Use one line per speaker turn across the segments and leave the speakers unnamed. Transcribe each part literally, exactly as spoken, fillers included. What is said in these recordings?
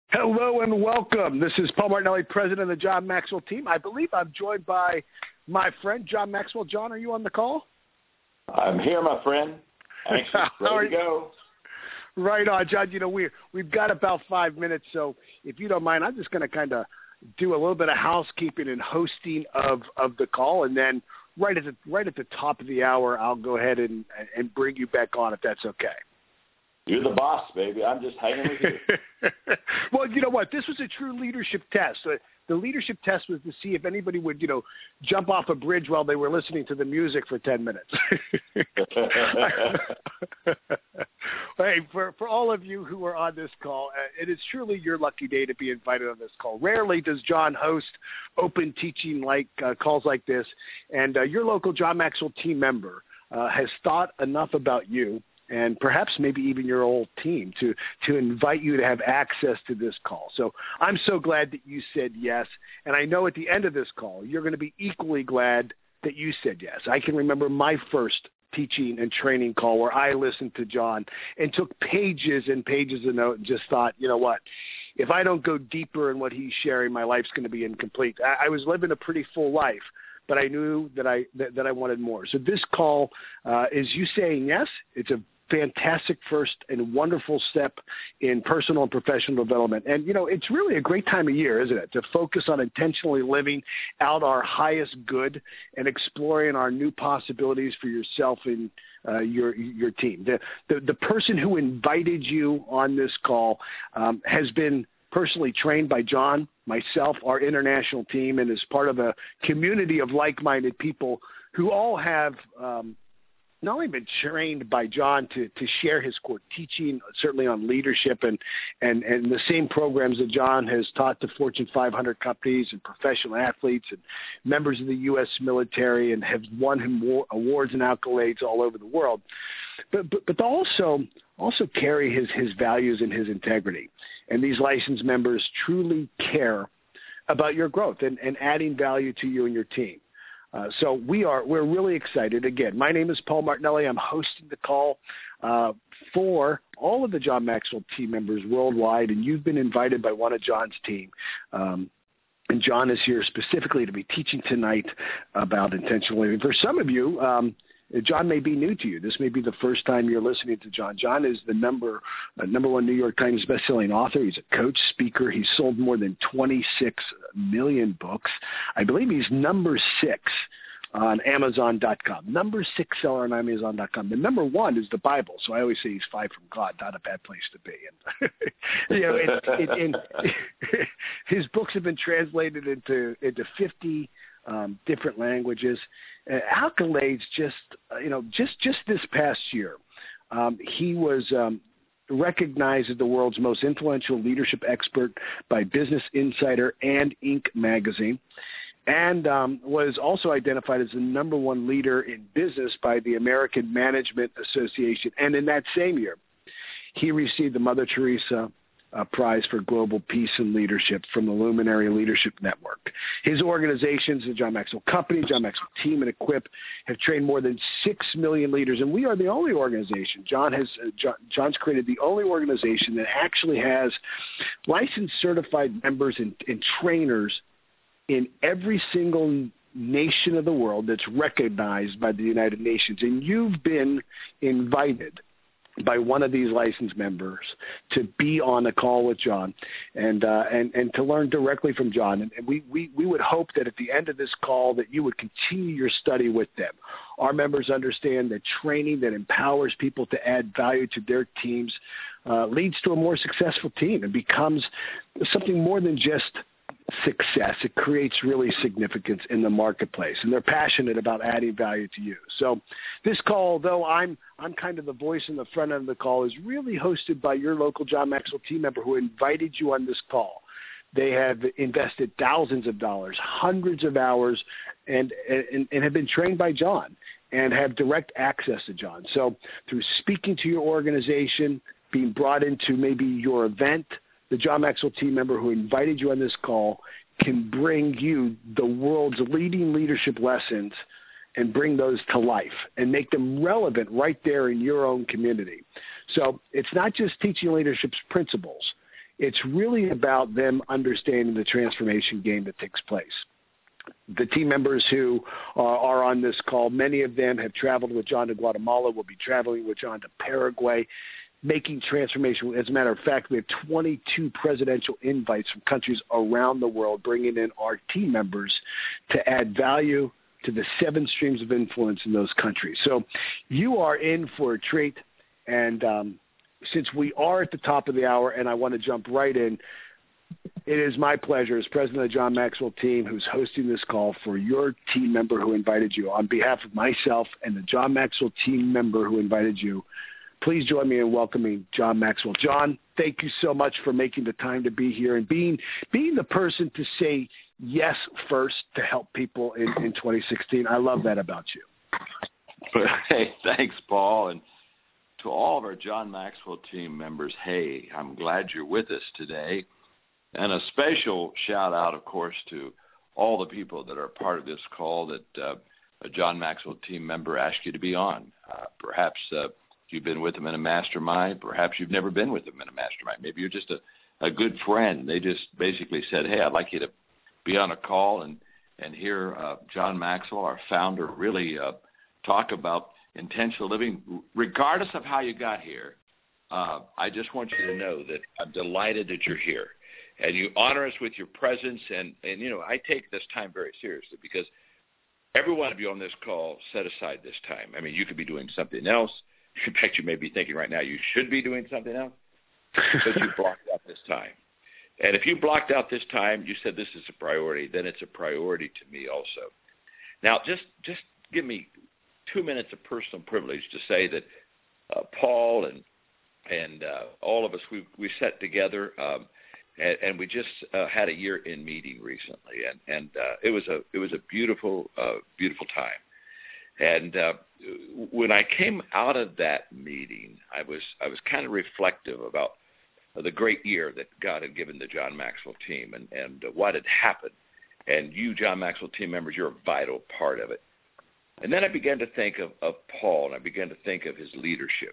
Hello and welcome. This is Paul Martinelli, president of the John Maxwell team. I believe I'm joined by my friend, John Maxwell. John, are you on the call?
I'm here, my friend. Anxious, ready to go.
Right on, John. You know, we, we've got about five minutes, so if you don't mind, I'm just going to kind of do a little bit of housekeeping and hosting of, of the call, and then right at the right at the top of the hour, I'll go ahead and, and bring you back on if that's okay.
You're the boss, baby. I'm just hanging with you.
Well, you know what? This was a true leadership test. Uh, the leadership test was to see if anybody would, you know, jump off a bridge while they were listening to the music for ten minutes. Hey, for, for all of you who are on this call, uh, it is truly your lucky day to be invited on this call. Rarely does John host open teaching like uh, calls like this, and uh, your local John Maxwell team member uh, has thought enough about you and perhaps maybe even your old team to, to invite you to have access to this call. So I'm so glad that you said yes. And I know at the end of this call, you're going to be equally glad that you said yes. I can remember my first teaching and training call where I listened to John and took pages and pages of notes and just thought, you know what, if I don't go deeper in what he's sharing, my life's going to be incomplete. I, I was living a pretty full life, but I knew that I, that, that I wanted more. So this call uh, is you saying yes. It's a fantastic first and wonderful step in personal and professional development. And, you know, it's really a great time of year, isn't it, to focus on intentionally living out our highest good and exploring our new possibilities for yourself and uh, your your team. The, the, the person who invited you on this call um, has been personally trained by John, myself, our international team, and is part of a community of like-minded people who all have um, – not only been trained by John to, to share his core teaching, certainly on leadership and, and, and the same programs that John has taught to Fortune five hundred companies and professional athletes and members of the U S military and have won him awards and accolades all over the world, but, but, but also also carry his, his values and his integrity. And these licensed members truly care about your growth and, and adding value to you and your team. Uh, so we are, we're really excited. Again, my name is Paul Martinelli. I'm hosting the call uh, for all of the John Maxwell team members worldwide, and you've been invited by one of John's team. Um, and John is here specifically to be teaching tonight about intentional living. For some of you, um, John may be new to you. This may be the first time you're listening to John. John is the number uh, number one New York Times bestselling author. He's a coach, speaker. He's sold more than twenty-six million books. I believe he's number six on Amazon dot com. Number six seller on Amazon dot com. The number one is the Bible. So I always say he's five from God. Not a bad place to be. And, you know, it, it, and his books have been translated into into fifty Um, different languages, uh, accolades. Just uh, you know, just just this past year, um, he was um, recognized as the world's most influential leadership expert by Business Insider and Inc magazine, and um, was also identified as the number one leader in business by the American Management Association. And in that same year, he received the Mother Teresa A prize for global peace and leadership from the Luminary Leadership Network. His organizations, the John Maxwell Company, John Maxwell Team, and Equip, have trained more than six million leaders, and we are the only organization. John has uh, John, John's created the only organization that actually has licensed, certified members and, and trainers in every single nation of the world that's recognized by the United Nations, and you've been invited by one of these licensed members to be on a call with John and uh, and, and to learn directly from John. And, and we, we, we would hope that at the end of this call that you would continue your study with them. Our members understand that training that empowers people to add value to their teams uh, leads to a more successful team and becomes something more than just success. It creates really significance in the marketplace, and they're passionate about adding value to you. So this call, though I'm I'm kind of the voice in the front end of the call, is really hosted by your local John Maxwell team member who invited you on this call. They have invested thousands of dollars, hundreds of hours, and, and, and have been trained by John and have direct access to John. So through speaking to your organization, being brought into maybe your event, the John Maxwell team member who invited you on this call can bring you the world's leading leadership lessons and bring those to life and make them relevant right there in your own community. So it's not just teaching leadership's principles. It's really about them understanding the transformation game that takes place. The team members who are, are on this call, many of them have traveled with John to Guatemala, will be traveling with John to Paraguay, making transformation. As a matter of fact, we have twenty-two presidential invites from countries around the world, bringing in our team members to add value to the seven streams of influence in those countries. So you are in for a treat. And um, since we are at the top of the hour and I want to jump right in, it is my pleasure as president of the John Maxwell team who's hosting this call for your team member who invited you. On behalf of myself and the John Maxwell team member who invited you, please join me in welcoming John Maxwell. John, thank you so much for making the time to be here and being being the person to say yes first to help people in, in twenty sixteen. I love that about you.
Hey, thanks, Paul. And to all of our John Maxwell team members, hey, I'm glad you're with us today. And a special shout out, of course, to all the people that are part of this call that uh, a John Maxwell team member asked you to be on. Uh, perhaps uh, you've been with them in a mastermind. Perhaps you've never been with them in a mastermind. Maybe you're just a, a good friend. They just basically said, hey, I'd like you to be on a call and, and hear uh, John Maxwell, our founder, really uh, talk about intentional living. Regardless of how you got here, uh, I just want you to know that I'm delighted that you're here. And you honor us with your presence. And, and, you know, I take this time very seriously because every one of you on this call set aside this time. I mean, you could be doing something else. In fact, you may be thinking right now you should be doing something else, but you blocked out this time. And if you blocked out this time, you said this is a priority, then it's a priority to me also. Now, just just give me two minutes of personal privilege to say that uh, Paul and and uh, all of us, we we sat together, um, and, and we just uh, had a year-end meeting recently, and and uh, it was a it was a beautiful uh, beautiful time. And uh, when I came out of that meeting, I was I was kind of reflective about the great year that God had given the John Maxwell team and, and uh, what had happened. And you, John Maxwell team members, you're a vital part of it. And then I began to think of, of Paul, and I began to think of his leadership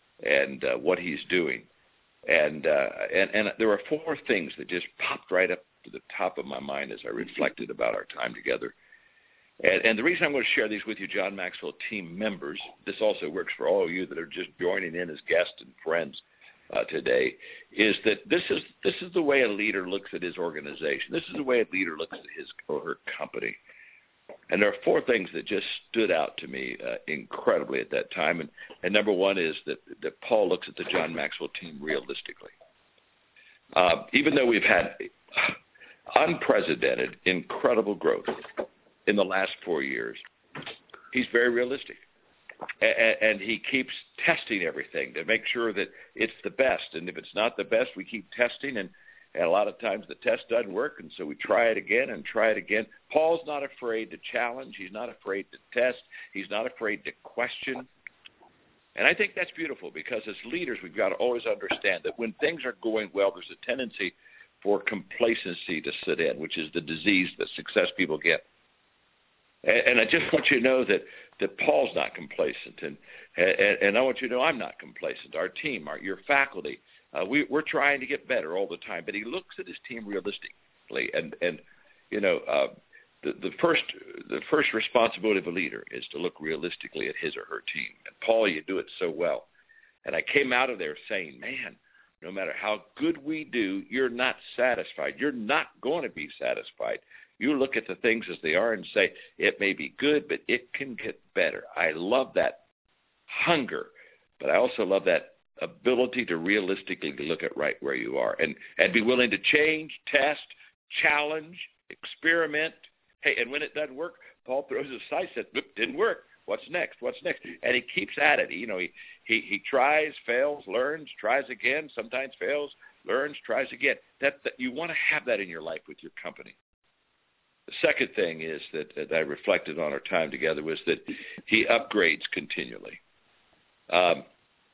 and uh, what he's doing. And, uh, and and there were four things that just popped right up to the top of my mind as I reflected about our time together. And, and the reason I'm going to share these with you, John Maxwell team members, this also works for all of you that are just joining in as guests and friends uh, today, is that this is this is the way a leader looks at his organization. This is the way a leader looks at his or her company. And there are four things that just stood out to me uh, incredibly at that time. And, and number one is that, that Paul looks at the John Maxwell team realistically. Uh, even though we've had unprecedented, incredible growth in the last four years, he's very realistic. And, and he keeps testing everything to make sure that it's the best. And if it's not the best, we keep testing. And, and a lot of times the test doesn't work, and so we try it again and try it again. Paul's not afraid to challenge. He's not afraid to test. He's not afraid to question. And I think that's beautiful because as leaders, we've got to always understand that when things are going well, there's a tendency for complacency to sit in, which is the disease that success people get. And I just want you to know that, that Paul's not complacent, and, and and I want you to know I'm not complacent. Our team, our your faculty, uh, we, we're trying to get better all the time. But he looks at his team realistically, and and you know uh, the the first the first responsibility of a leader is to look realistically at his or her team. And Paul, you do it so well. And I came out of there saying, man, no matter how good we do, you're not satisfied. You're not going to be satisfied. You look at the things as they are and say, it may be good, but it can get better. I love that hunger, but I also love that ability to realistically look at right where you are and, and be willing to change, test, challenge, experiment. Hey, and when it doesn't work, Paul throws his aside and says, look, didn't work. What's next? What's next? And he keeps at it. You know, he, he, he tries, fails, learns, tries again, sometimes fails, learns, tries again. That, that you want to have that in your life with your company. The second thing is that, that I reflected on our time together was that he upgrades continually. Um,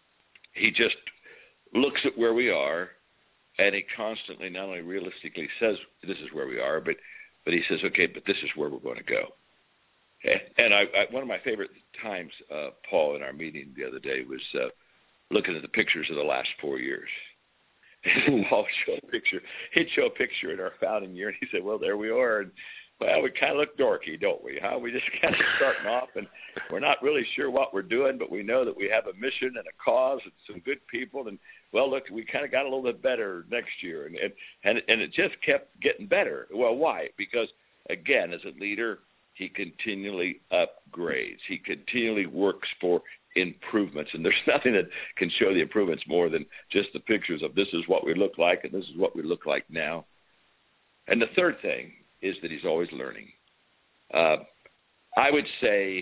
he just looks at where we are, and he constantly not only realistically says this is where we are, but, but he says, okay, but this is where we're going to go. And, and I, I, one of my favorite times, uh, Paul, in our meeting the other day was uh, looking at the pictures of the last four years. And Paul showed a picture. He'd show a picture in our founding year, and he said, well, there we are. And, well, we kind of look dorky, don't we? Huh? We just kind of starting off, and we're not really sure what we're doing, but we know that we have a mission and a cause and some good people. And, well, look, we kind of got a little bit better next year. And, and, and, and it just kept getting better. Well, why? Because, again, as a leader, he continually upgrades. He continually works for improvements. And there's nothing that can show the improvements more than just the pictures of this is what we look like and this is what we look like now. And the third thing is that he's always learning. Uh, I would say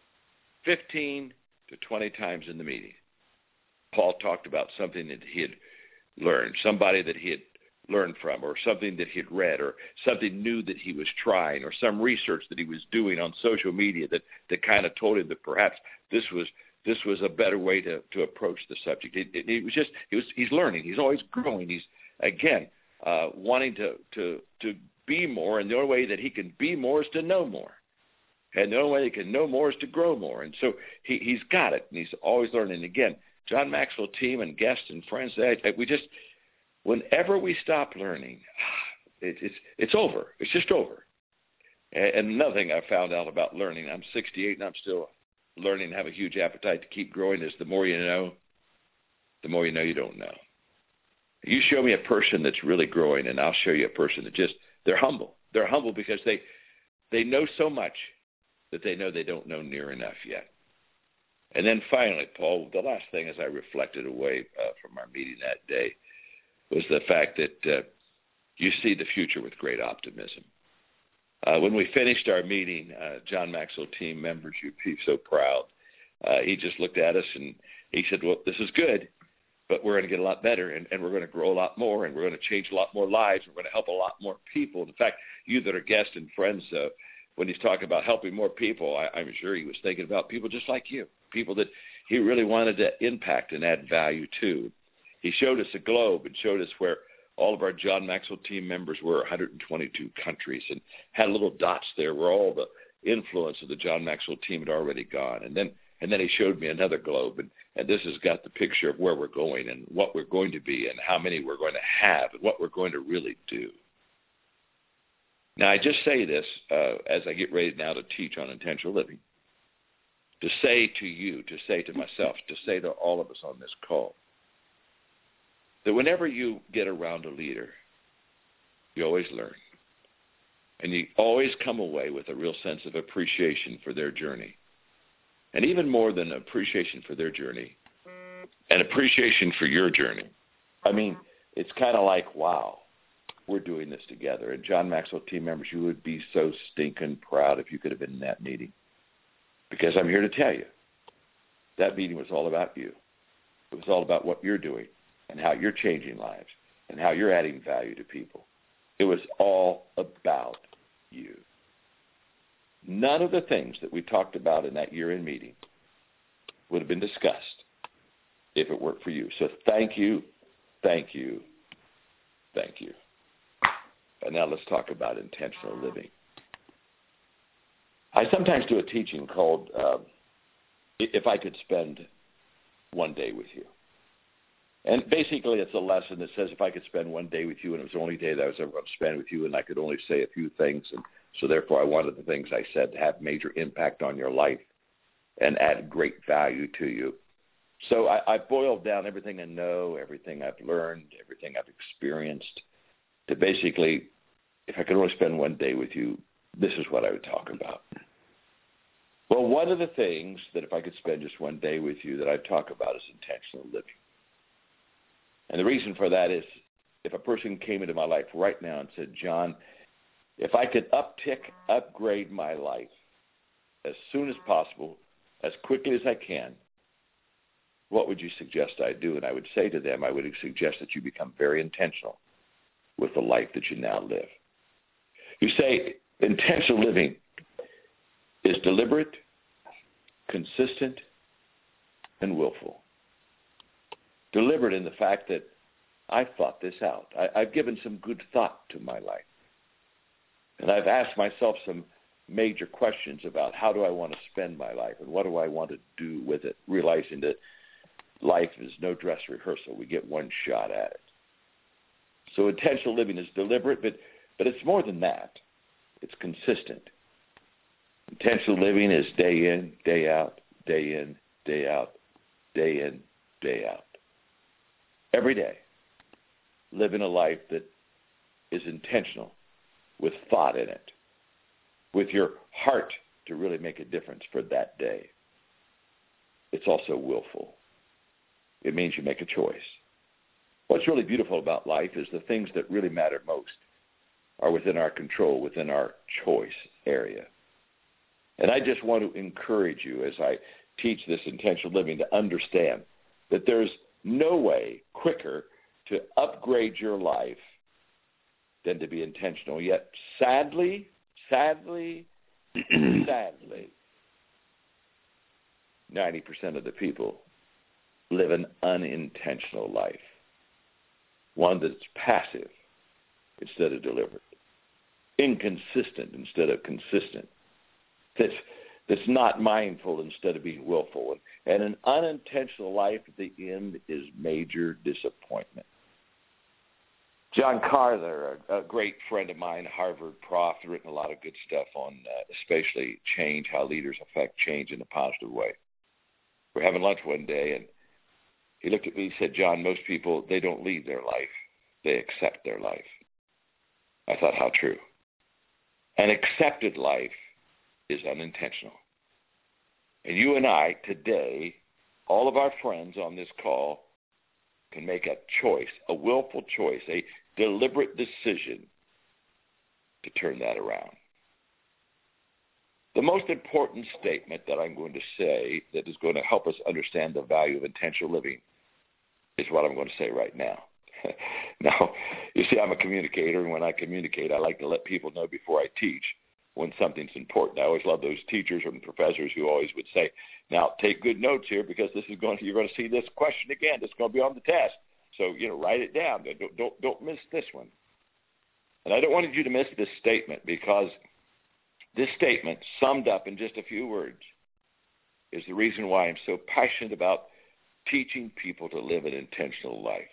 fifteen to twenty times in the meeting, Paul talked about something that he had learned, somebody that he had learned from, or something that he had read, or something new that he was trying, or some research that he was doing on social media that, that kind of told him that perhaps this was this was a better way to, to approach the subject. It, it, it was just he was he's learning. He's always growing. He's again uh, wanting to to to be more, and the only way that he can be more is to know more. And the only way he can know more is to grow more. And so he, he's got it, and he's always learning. And again, John Maxwell team and guests and friends, they, we just, whenever we stop learning, it, it's it's over. It's just over. And, and another thing I found out about learning, I'm sixty-eight and I'm still learning and have a huge appetite to keep growing, is the more you know, the more you know you don't know. You show me a person that's really growing, and I'll show you a person that just, they're humble. They're humble because they they know so much that they know they don't know near enough yet. And then finally, Paul, the last thing as I reflected away uh, from our meeting that day was the fact that uh, you see the future with great optimism. Uh, when we finished our meeting, uh, John Maxwell team members, you'd be so proud. Uh, he just looked at us and he said, well, this is good, but we're going to get a lot better, and, and we're going to grow a lot more, and we're going to change a lot more lives. We're going to help a lot more people. In fact, you that are guests and friends, uh, when he's talking about helping more people, I, I'm sure he was thinking about people just like you, people that he really wanted to impact and add value to. He showed us a globe and showed us where all of our John Maxwell team members were, one hundred twenty-two countries, and had little dots there where all the influence of the John Maxwell team had already gone. And then and then he showed me another globe, and, and this has got the picture of where we're going and what we're going to be and how many we're going to have and what we're going to really do. Now, I just say this uh, as I get ready now to teach on intentional living, to say to you, to say to myself, to say to all of us on this call, that whenever you get around a leader, you always learn. And you always come away with a real sense of appreciation for their journey. And even more than appreciation for their journey, an appreciation for your journey. I mean, it's kind of like, wow, we're doing this together. And John Maxwell team members, you would be so stinking proud if you could have been in that meeting. Because I'm here to tell you, that meeting was all about you. It was all about what you're doing and how you're changing lives and how you're adding value to people. It was all about you. None of the things that we talked about in that year-end meeting would have been discussed if it weren't for you. So thank you, thank you, thank you. And now let's talk about intentional living. I sometimes do a teaching called uh, If I Could Spend One Day With You. And basically it's a lesson that says if I could spend one day with you, and it was the only day that I was ever going to spend with you, and I could only say a few things, and so therefore I wanted the things I said to have major impact on your life and add great value to you. So I, I boiled down everything I know, everything I've learned, everything I've experienced to basically, if I could only spend one day with you, this is what I would talk about. Well, one of the things that if I could spend just one day with you that I'd talk about is intentional living. And the reason for that is if a person came into my life right now and said, John, if I could uptick, upgrade my life as soon as possible, as quickly as I can, what would you suggest I do? And I would say to them, I would suggest that you become very intentional with the life that you now live. You say intentional living is deliberate, consistent, and willful. Deliberate in the fact that I've thought this out. I, I've given some good thought to my life. And I've asked myself some major questions about how do I want to spend my life and what do I want to do with it, realizing that life is no dress rehearsal. We get one shot at it. So intentional living is deliberate, but, but it's more than that. It's consistent. Intentional living is day in, day out, day in, day out, day in, day out. Every day, living a life that is intentional, with thought in it, with your heart to really make a difference for that day. It's also willful. It means you make a choice. What's really beautiful about life is the things that really matter most are within our control, within our choice area. And I just want to encourage you as I teach this intentional living to understand that there's no way quicker to upgrade your life than to be intentional. Yet sadly, sadly, sadly, ninety percent of the people live an unintentional life, one that's passive instead of deliberate, inconsistent instead of consistent, that's, that's not mindful instead of being willful. And an unintentional life at the end is major disappointment. John Carter, a, a great friend of mine, Harvard prof, written a lot of good stuff on uh, especially change, how leaders affect change in a positive way. We're having lunch one day, and he looked at me and said, John, most people, they don't lead their life. They accept their life. I thought, how true. An accepted life is unintentional. And you and I today, all of our friends on this call, can make a choice, a willful choice, a deliberate decision to turn that around. The most important statement that I'm going to say that is going to help us understand the value of intentional living is what I'm going to say right now. Now, you see, I'm a communicator, and when I communicate, I like to let people know before I teach when something's important. I always love those teachers and professors who always would say, now, take good notes here because this is going to, you're going to see this question again. It's going to be on the test. So, you know, write it down. Don't, don't, don't miss this one. And I don't want you to miss this statement because this statement, summed up in just a few words, is the reason why I'm so passionate about teaching people to live an intentional life.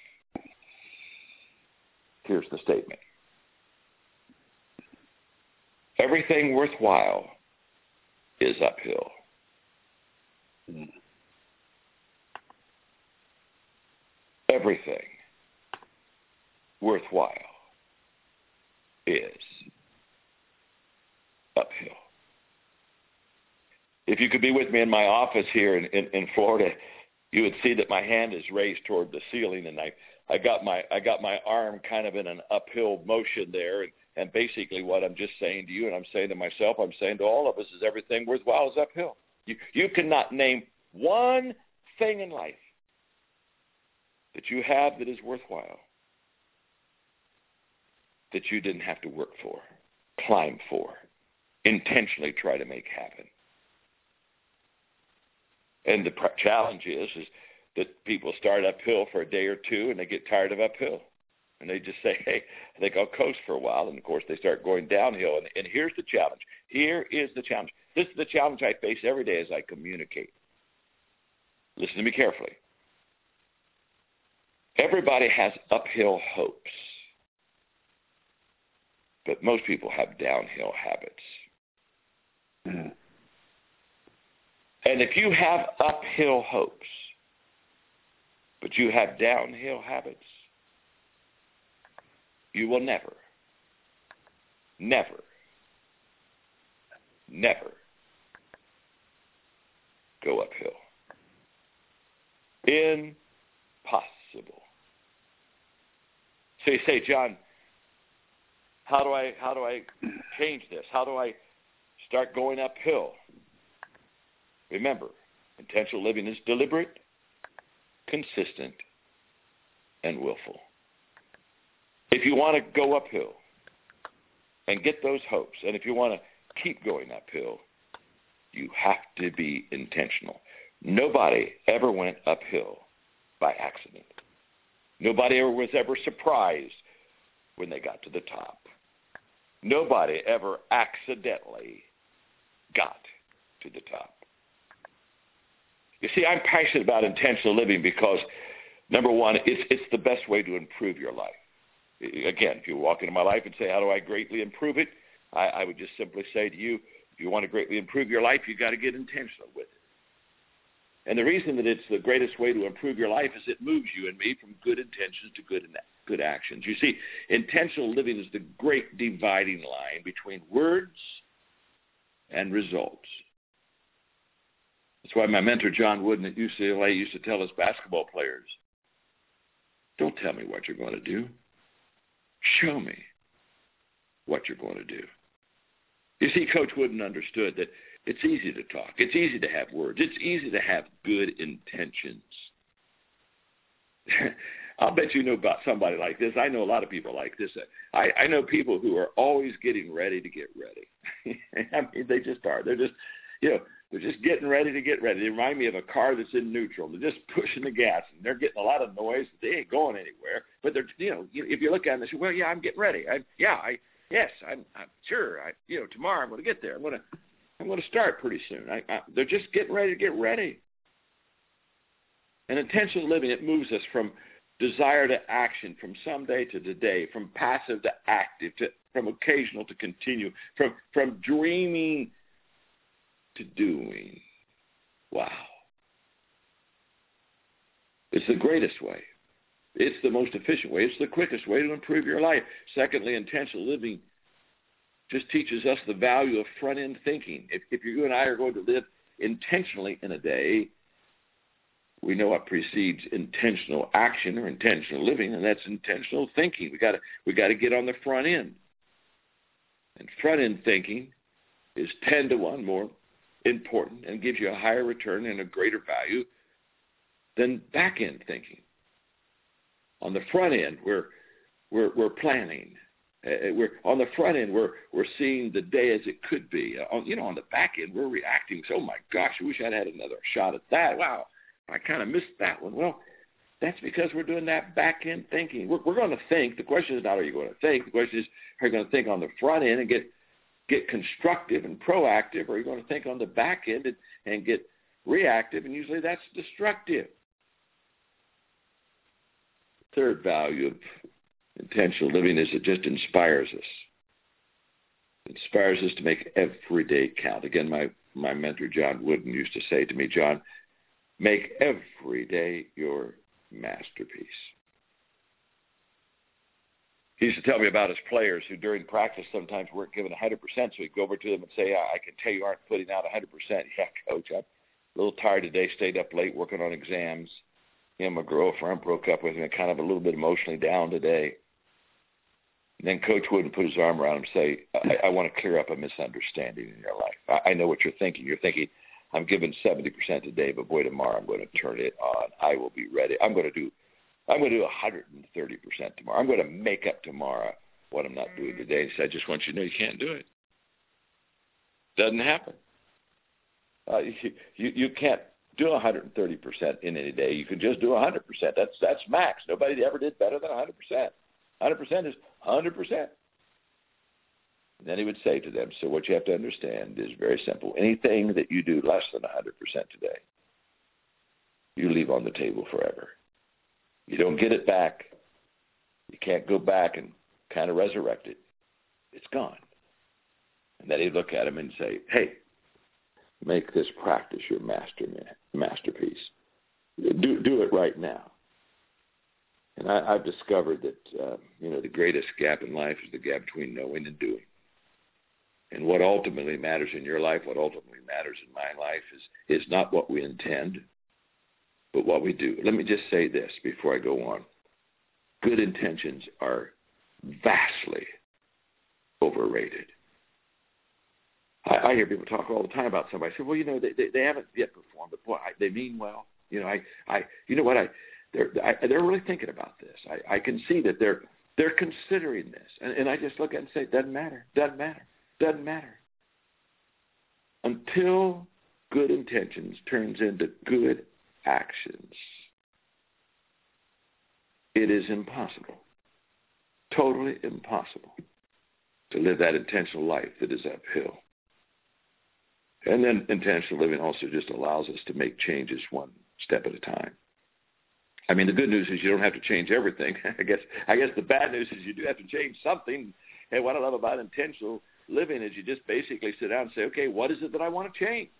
Here's the statement. Everything worthwhile is uphill. Everything worthwhile is uphill. If you could be with me in my office here in, in, in Florida, you would see that my hand is raised toward the ceiling, and I, I got my I got my arm kind of in an uphill motion there, and, and basically what I'm just saying to you, and I'm saying to myself, I'm saying to all of us, is everything worthwhile is uphill. You, you cannot name one thing in life that you have that is worthwhile that you didn't have to work for, climb for, intentionally try to make happen. And the challenge is, is that people start uphill for a day or two and they get tired of uphill. And they just say, hey, I think I'll coast for a while. And, of course, they start going downhill. And, and here's the challenge. Here is the challenge. This is the challenge I face every day as I communicate. Listen to me carefully. Everybody has uphill hopes. But most people have downhill habits. Mm-hmm. And if you have uphill hopes, but you have downhill habits, you will never, never, never go uphill. Impossible. So you say, John, how do I how do I change this? How do I start going uphill? Remember, intentional living is deliberate, consistent, and willful. If you want to go uphill and get those hopes, and if you want to keep going uphill, you have to be intentional. Nobody ever went uphill by accident. Nobody ever was ever surprised when they got to the top. Nobody ever accidentally got to the top. You see, I'm passionate about intentional living because, number one, it's, it's the best way to improve your life. again, if you walk into my life and say, how do I greatly improve it? I, I would just simply say to you, if you want to greatly improve your life, you've got to get intentional with it. And the reason that it's the greatest way to improve your life is it moves you and me from good intentions to good good actions. You see, intentional living is the great dividing line between words and results. That's why my mentor, John Wooden at U C L A, used to tell us basketball players, don't tell me what you're going to do. Show me what you're going to do. You see, Coach Wooden understood that it's easy to talk. It's easy to have words. It's easy to have good intentions. I'll bet you know about somebody like this. I know a lot of people like this. I, I know people who are always getting ready to get ready. I mean, they just are. They're just, you know, they're just getting ready to get ready. They remind me of a car that's in neutral. They're just pushing the gas, and they're getting a lot of noise. They ain't going anywhere. But they're, you know, if you look at them, they say, well, yeah, I'm getting ready. I, yeah, I, yes, I'm, I'm sure. I, you know, tomorrow I'm going to get there. I'm going to, I'm going to start pretty soon. I, I, they're just getting ready to get ready. And intentional living, it moves us from desire to action, from someday to today, from passive to active, to from occasional to continue, from from dreaming to doing. Wow. It's the greatest way. It's the most efficient way. It's the quickest way to improve your life. Secondly, intentional living just teaches us the value of front-end thinking. If, if you and I are going to live intentionally in a day, we know what precedes intentional action or intentional living, and that's intentional thinking. We got to we got to get on the front end. And front-end thinking is ten to one more important and gives you a higher return and a greater value than back-end thinking. On the front end, we're we're, we're planning. Uh, we're on the front end. We're we're seeing the day as it could be. Uh, on, you know, on the back end, we're reacting. So, oh my gosh, I wish I'd had another shot at that. Wow, I kind of missed that one. Well, that's because we're doing that back end thinking. We're, we're going to think. The question is not are you going to think. The question is are you going to think on the front end and get get constructive and proactive, or are you going to think on the back end and, and get reactive? And usually that's destructive. Third value of intentional living is it just inspires us. It inspires us to make every day count. Again, my, my mentor, John Wooden, used to say to me, John, make every day your masterpiece. He used to tell me about his players who during practice sometimes weren't given one hundred percent, so he'd go over to them and say, I can tell you aren't putting out one hundred percent. Yeah, coach, I'm a little tired today, stayed up late working on exams. You know, my girlfriend broke up with me, kind of a little bit emotionally down today. And then Coach Wooden put his arm around him and say, I, I want to clear up a misunderstanding in your life. I, I know what you're thinking. You're thinking, I'm giving seventy percent today, but boy, tomorrow I'm going to turn it on. I will be ready. I'm going to do I'm going to do one hundred thirty percent tomorrow. I'm going to make up tomorrow what I'm not doing today. He said, I just want you to know you can't do it. Doesn't happen. Uh, you, you, you can't do one hundred thirty percent in any day. You can just do one hundred percent. That's that's max. Nobody ever did better than one hundred percent. one hundred percent is one hundred percent. And then he would say to them, so what you have to understand is very simple. Anything that you do less than one hundred percent today, you leave on the table forever. You don't get it back. You can't go back and kind of resurrect it. It's gone. And then he'd look at him and say, hey, make this practice your master masterpiece. Do do it right now. And I, I've discovered that, uh, you know, the greatest gap in life is the gap between knowing and doing. And what ultimately matters in your life, what ultimately matters in my life is, is not what we intend, but what we do. Let me just say this before I go on. Good intentions are vastly overrated. I, I hear people talk all the time about somebody. I say, well, you know, they, they, they haven't yet performed, but boy, I, they mean well. You know, I, I, you know what? I, they're, I, they're really thinking about this. I, I can see that they're, they're considering this, and, and I just look at it and say, doesn't matter, doesn't matter, doesn't matter. Until good intentions turns into good actions, it is impossible, totally impossible, to live that intentional life that is uphill. And then intentional living also just allows us to make changes one step at a time. I mean, the good news is you don't have to change everything. I guess I guess the bad news is you do have to change something. And what I love about intentional living is you just basically sit down and say, okay, what is it that I want to change?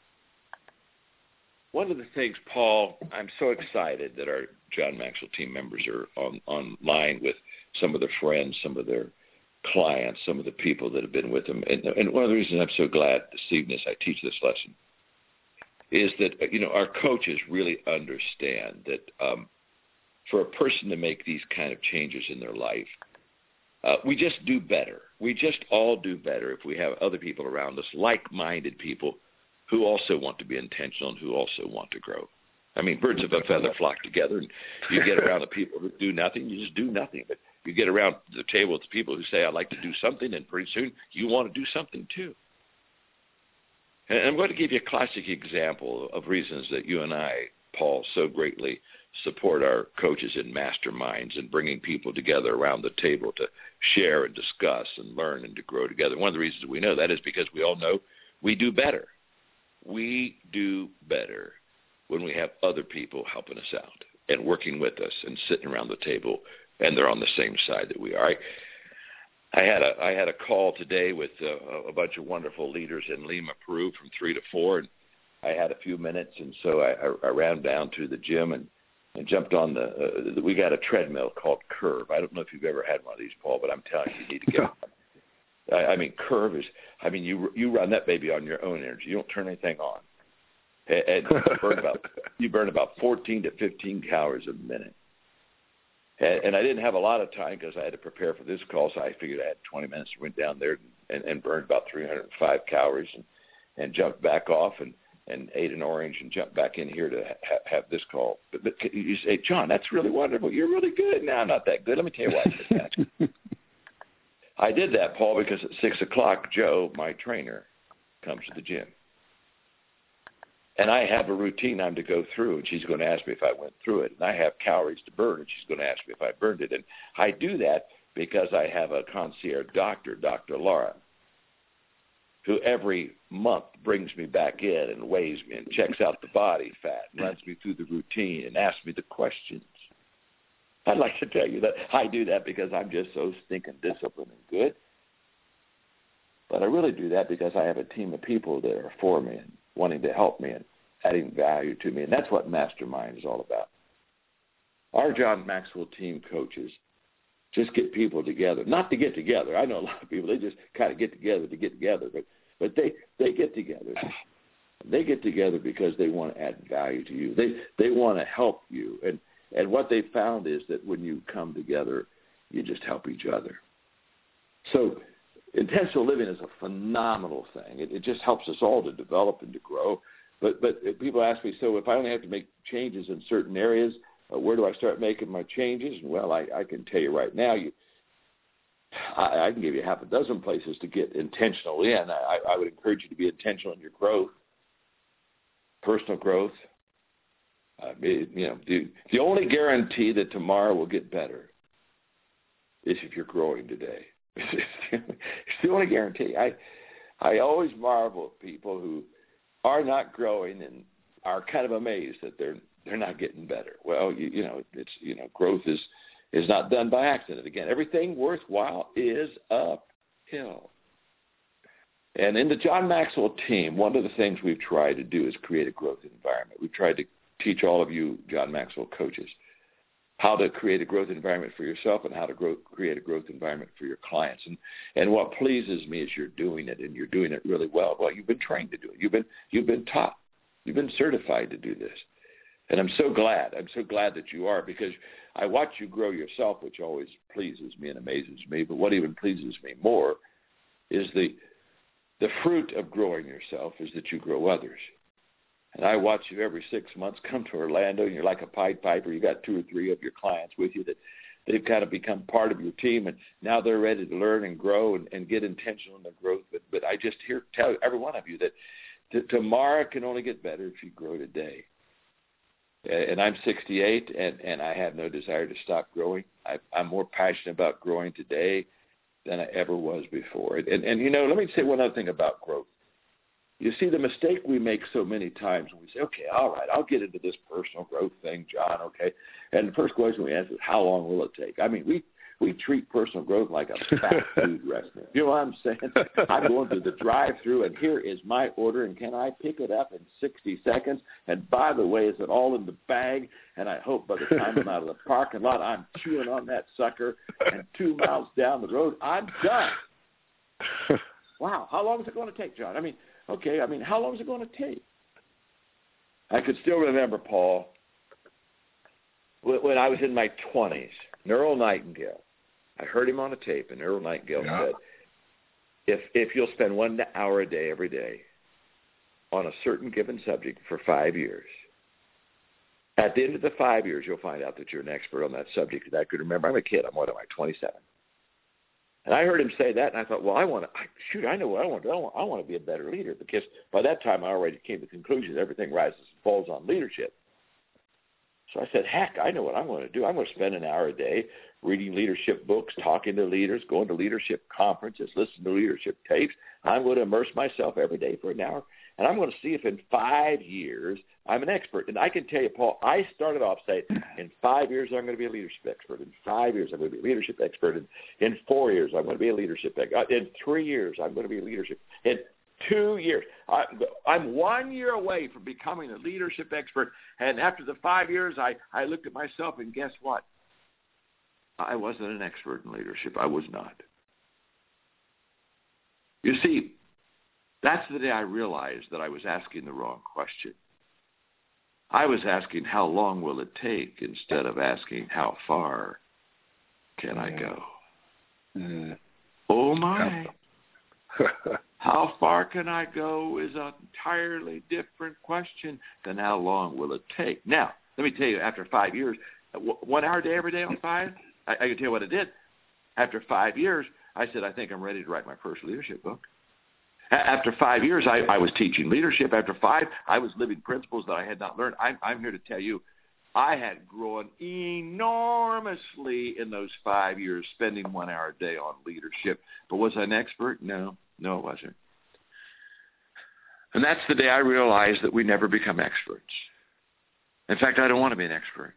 One of the things, Paul, I'm so excited that our John Maxwell team members are on online with some of their friends, some of their clients, some of the people that have been with them. And, and one of the reasons I'm so glad this evening as I teach this lesson is that, you know, our coaches really understand that um, for a person to make these kind of changes in their life, uh, we just do better. We just all do better if we have other people around us, like-minded people, who also want to be intentional and who also want to grow. I mean, birds of a feather flock together, and you get around the people who do nothing, you just do nothing. But you get around the table with the people who say, I'd like to do something, and pretty soon you want to do something too. And I'm going to give you a classic example of reasons that you and I, Paul, so greatly support our coaches in masterminds and bringing people together around the table to share and discuss and learn and to grow together. One of the reasons we know that is because we all know we do better. We do better when we have other people helping us out and working with us and sitting around the table, and they're on the same side that we are. I, I had a I had a call today with a, a bunch of wonderful leaders in Lima, Peru, from three to four, and I had a few minutes, and so I, I, I ran down to the gym and, and jumped on the. Uh, we got a treadmill called Curve. I don't know if you've ever had one of these, Paul, but I'm telling you, you need to get one. I, I mean, Curve is. I mean, you you run that baby on your own energy. You don't turn anything on, and, and you burn about you burn about fourteen to fifteen calories a minute. And, and I didn't have a lot of time because I had to prepare for this call, so I figured I had twenty minutes. Went down there and, and burned about three hundred five calories, and, and jumped back off and, and ate an orange and jumped back in here to ha- have this call. But, but you say, John, that's really wonderful. You're really good. No, I'm not that good. Let me tell you why I did that. I did that, Paul, because at six o'clock, Joe, my trainer, comes to the gym. And I have a routine I'm to go through, and she's going to ask me if I went through it. And I have calories to burn, and she's going to ask me if I burned it. And I do that because I have a concierge doctor, Doctor Laura, who every month brings me back in and weighs me and checks out the body fat and runs me through the routine and asks me the questions. I'd like to tell you that I do that because I'm just so stinking disciplined and good. But I really do that because I have a team of people that are for me and wanting to help me and adding value to me. And that's what Mastermind is all about. Our John Maxwell team coaches just get people together, not to get together. I know a lot of people, they just kind of get together to get together, but, but they, they get together. They get together because they want to add value to you. They, they want to help you. And, and what they found is that when you come together, you just help each other. So intentional living is a phenomenal thing. It, it just helps us all to develop and to grow. But but people ask me, so if I only have to make changes in certain areas, uh, where do I start making my changes? Well, I, I can tell you right now, you, I, I can give you half a dozen places to get intentional in. I, I would encourage you to be intentional in your growth, personal growth. Uh, it, you know, the, the only guarantee that tomorrow will get better is if you're growing today. It's the only guarantee. I I always marvel at people who are not growing and are kind of amazed that they're they're not getting better. Well, you, you know, it's you know, growth is is not done by accident. Again, everything worthwhile is uphill. And in the John Maxwell team, one of the things we've tried to do is create a growth environment. We've tried to teach all of you John Maxwell coaches how to create a growth environment for yourself and how to grow, create a growth environment for your clients. And and what pleases me is you're doing it, and you're doing it really well. Well, you've been trained to do it. You've been you've been taught. You've been certified to do this. And I'm so glad. I'm so glad that you are, because I watch you grow yourself, which always pleases me and amazes me. But what even pleases me more is the the fruit of growing yourself is that you grow others. And I watch you every six months come to Orlando, and you're like a Pied Piper. You got two or three of your clients with you that they've kind of become part of your team, and now they're ready to learn and grow and, and get intentional in their growth. But, but I just hear tell every one of you that t- tomorrow can only get better if you grow today. And I'm sixty-eight, and, and I have no desire to stop growing. I, I'm more passionate about growing today than I ever was before. And, and, and, you know, let me say one other thing about growth. You see, the mistake we make so many times when we say, okay, all right, I'll get into this personal growth thing, John, okay. And the first question we ask is, how long will it take? I mean, we, we treat personal growth like a fast food restaurant. You know what I'm saying? I'm going to the drive-through, and here is my order, and can I pick it up in sixty seconds? And by the way, is it all in the bag? And I hope by the time I'm out of the parking lot, I'm chewing on that sucker, and two miles down the road, I'm done. Wow, how long is it going to take, John? I mean, okay, I mean, how long is it going to take? I could still remember, Paul, when I was in my twenties, Earl Nightingale. I heard him on a tape, and Earl Nightingale yeah. said, if if you'll spend one hour a day every day on a certain given subject for five years, at the end of the five years, you'll find out that you're an expert on that subject. And I could remember, I'm a kid. I'm, what am I, twenty-seven? And I heard him say that, and I thought, well, I want to, shoot, I know what I want to do. I want, I want to be a better leader, because by that time I already came to the conclusion that everything rises and falls on leadership. So I said, heck, I know what I'm going to do. I'm going to spend an hour a day reading leadership books, talking to leaders, going to leadership conferences, listening to leadership tapes. I'm going to immerse myself every day for an hour, and I'm going to see if in five years I'm an expert. And I can tell you, Paul, I started off saying, in five years I'm going to be a leadership expert. In five years I'm going to be a leadership expert. In, in four years I'm going to be a leadership expert. In three years I'm going to be a leadership. In two years. I, I'm one year away from becoming a leadership expert. And after the five years, I, I looked at myself, and guess what? I wasn't an expert in leadership. I was not. You see, that's the day I realized that I was asking the wrong question. I was asking, how long will it take, instead of asking, how far can I go? Mm. Oh, my. How far can I go is an entirely different question than how long will it take. Now, let me tell you, after five years, one hour a day every day on five, I, I can tell you what I did. After five years, I said, I think I'm ready to write my first leadership book. After five years, I, I was teaching leadership. After five, I was living principles that I had not learned. I'm, I'm here to tell you, I had grown enormously in those five years, spending one hour a day on leadership. But was I an expert? No. No, it wasn't. And that's the day I realized that we never become experts. In fact, I don't want to be an expert.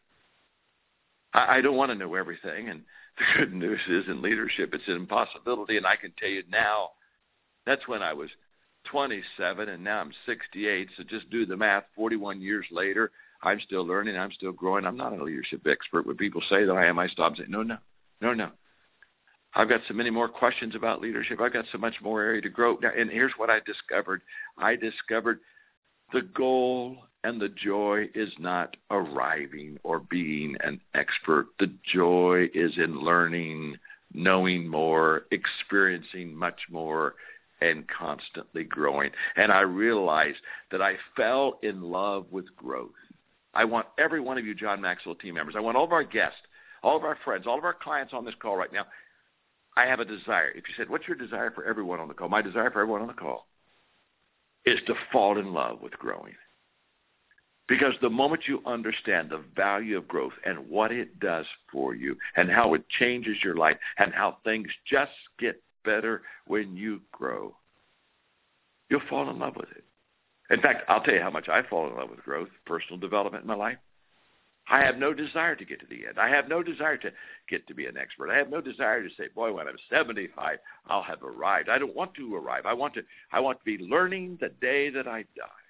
I, I don't want to know everything. And the good news is, in leadership, it's an impossibility. And I can tell you now, that's when I was twenty-seven, and now I'm sixty-eight. So just do the math. forty-one years later, I'm still learning. I'm still growing. I'm not a leadership expert. When people say that I am, I stop and say, no, no, no, no. I've got so many more questions about leadership. I've got so much more area to grow. Now, and here's what I discovered. I discovered the goal and the joy is not arriving or being an expert. The joy is in learning, knowing more, experiencing much more, and constantly growing. And I realized that I fell in love with growth. I want every one of you John Maxwell team members, I want all of our guests, all of our friends, all of our clients on this call right now, I have a desire. If you said, what's your desire for everyone on the call? My desire for everyone on the call is to fall in love with growing. Because the moment you understand the value of growth and what it does for you and how it changes your life and how things just get better when you grow, you'll fall in love with it. In fact, I'll tell you how much I fall in love with growth, personal development in my life. I have no desire to get to the end. I have no desire to get to be an expert. I have no desire to say, boy, when I'm seventy-five, I'll have arrived. I don't want to arrive. I want to, I want to be learning the day that I die.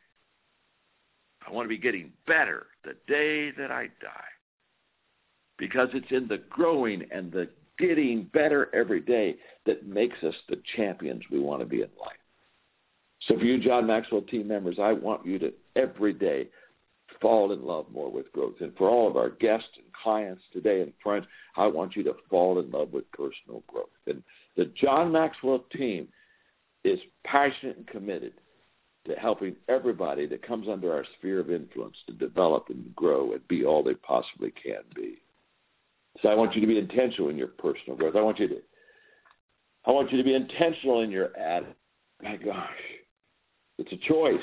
I want to be getting better the day that I die. Because it's in the growing and the getting better every day that makes us the champions we want to be in life. So for you John Maxwell team members, I want you to every day fall in love more with growth. And for all of our guests and clients today and friends, I want you to fall in love with personal growth. And the John Maxwell team is passionate and committed to helping everybody that comes under our sphere of influence to develop and grow and be all they possibly can be. So I want you to be intentional in your personal growth. I want you to, I want you to be intentional in your attitude. My gosh, it's a choice.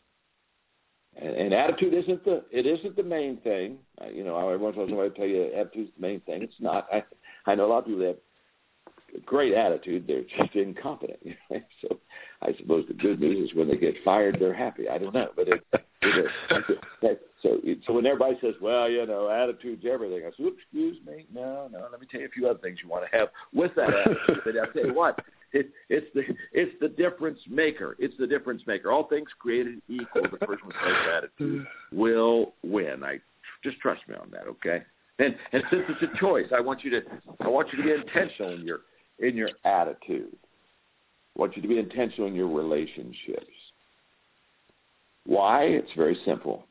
And, and attitude isn't the it isn't the main thing. Uh, you know, every once in a while I tell you attitude is the main thing. It's not. I, I know a lot of people that have a great attitude, they're just incompetent. You know? So I suppose the good news is when they get fired, they're happy. I don't know, but it, it is. So, so when everybody says, well, you know, attitude's everything, I say, oops, excuse me, no, no, let me tell you a few other things you want to have with that attitude. But I'll tell you what, it, it's the it's the difference maker. It's the difference maker. All things created equal, the person with the attitude will win. I just trust me on that, okay? And and since it's a choice, I want you to I want you to be intentional in your in your attitude. I want you to be intentional in your relationships. Why? It's very simple.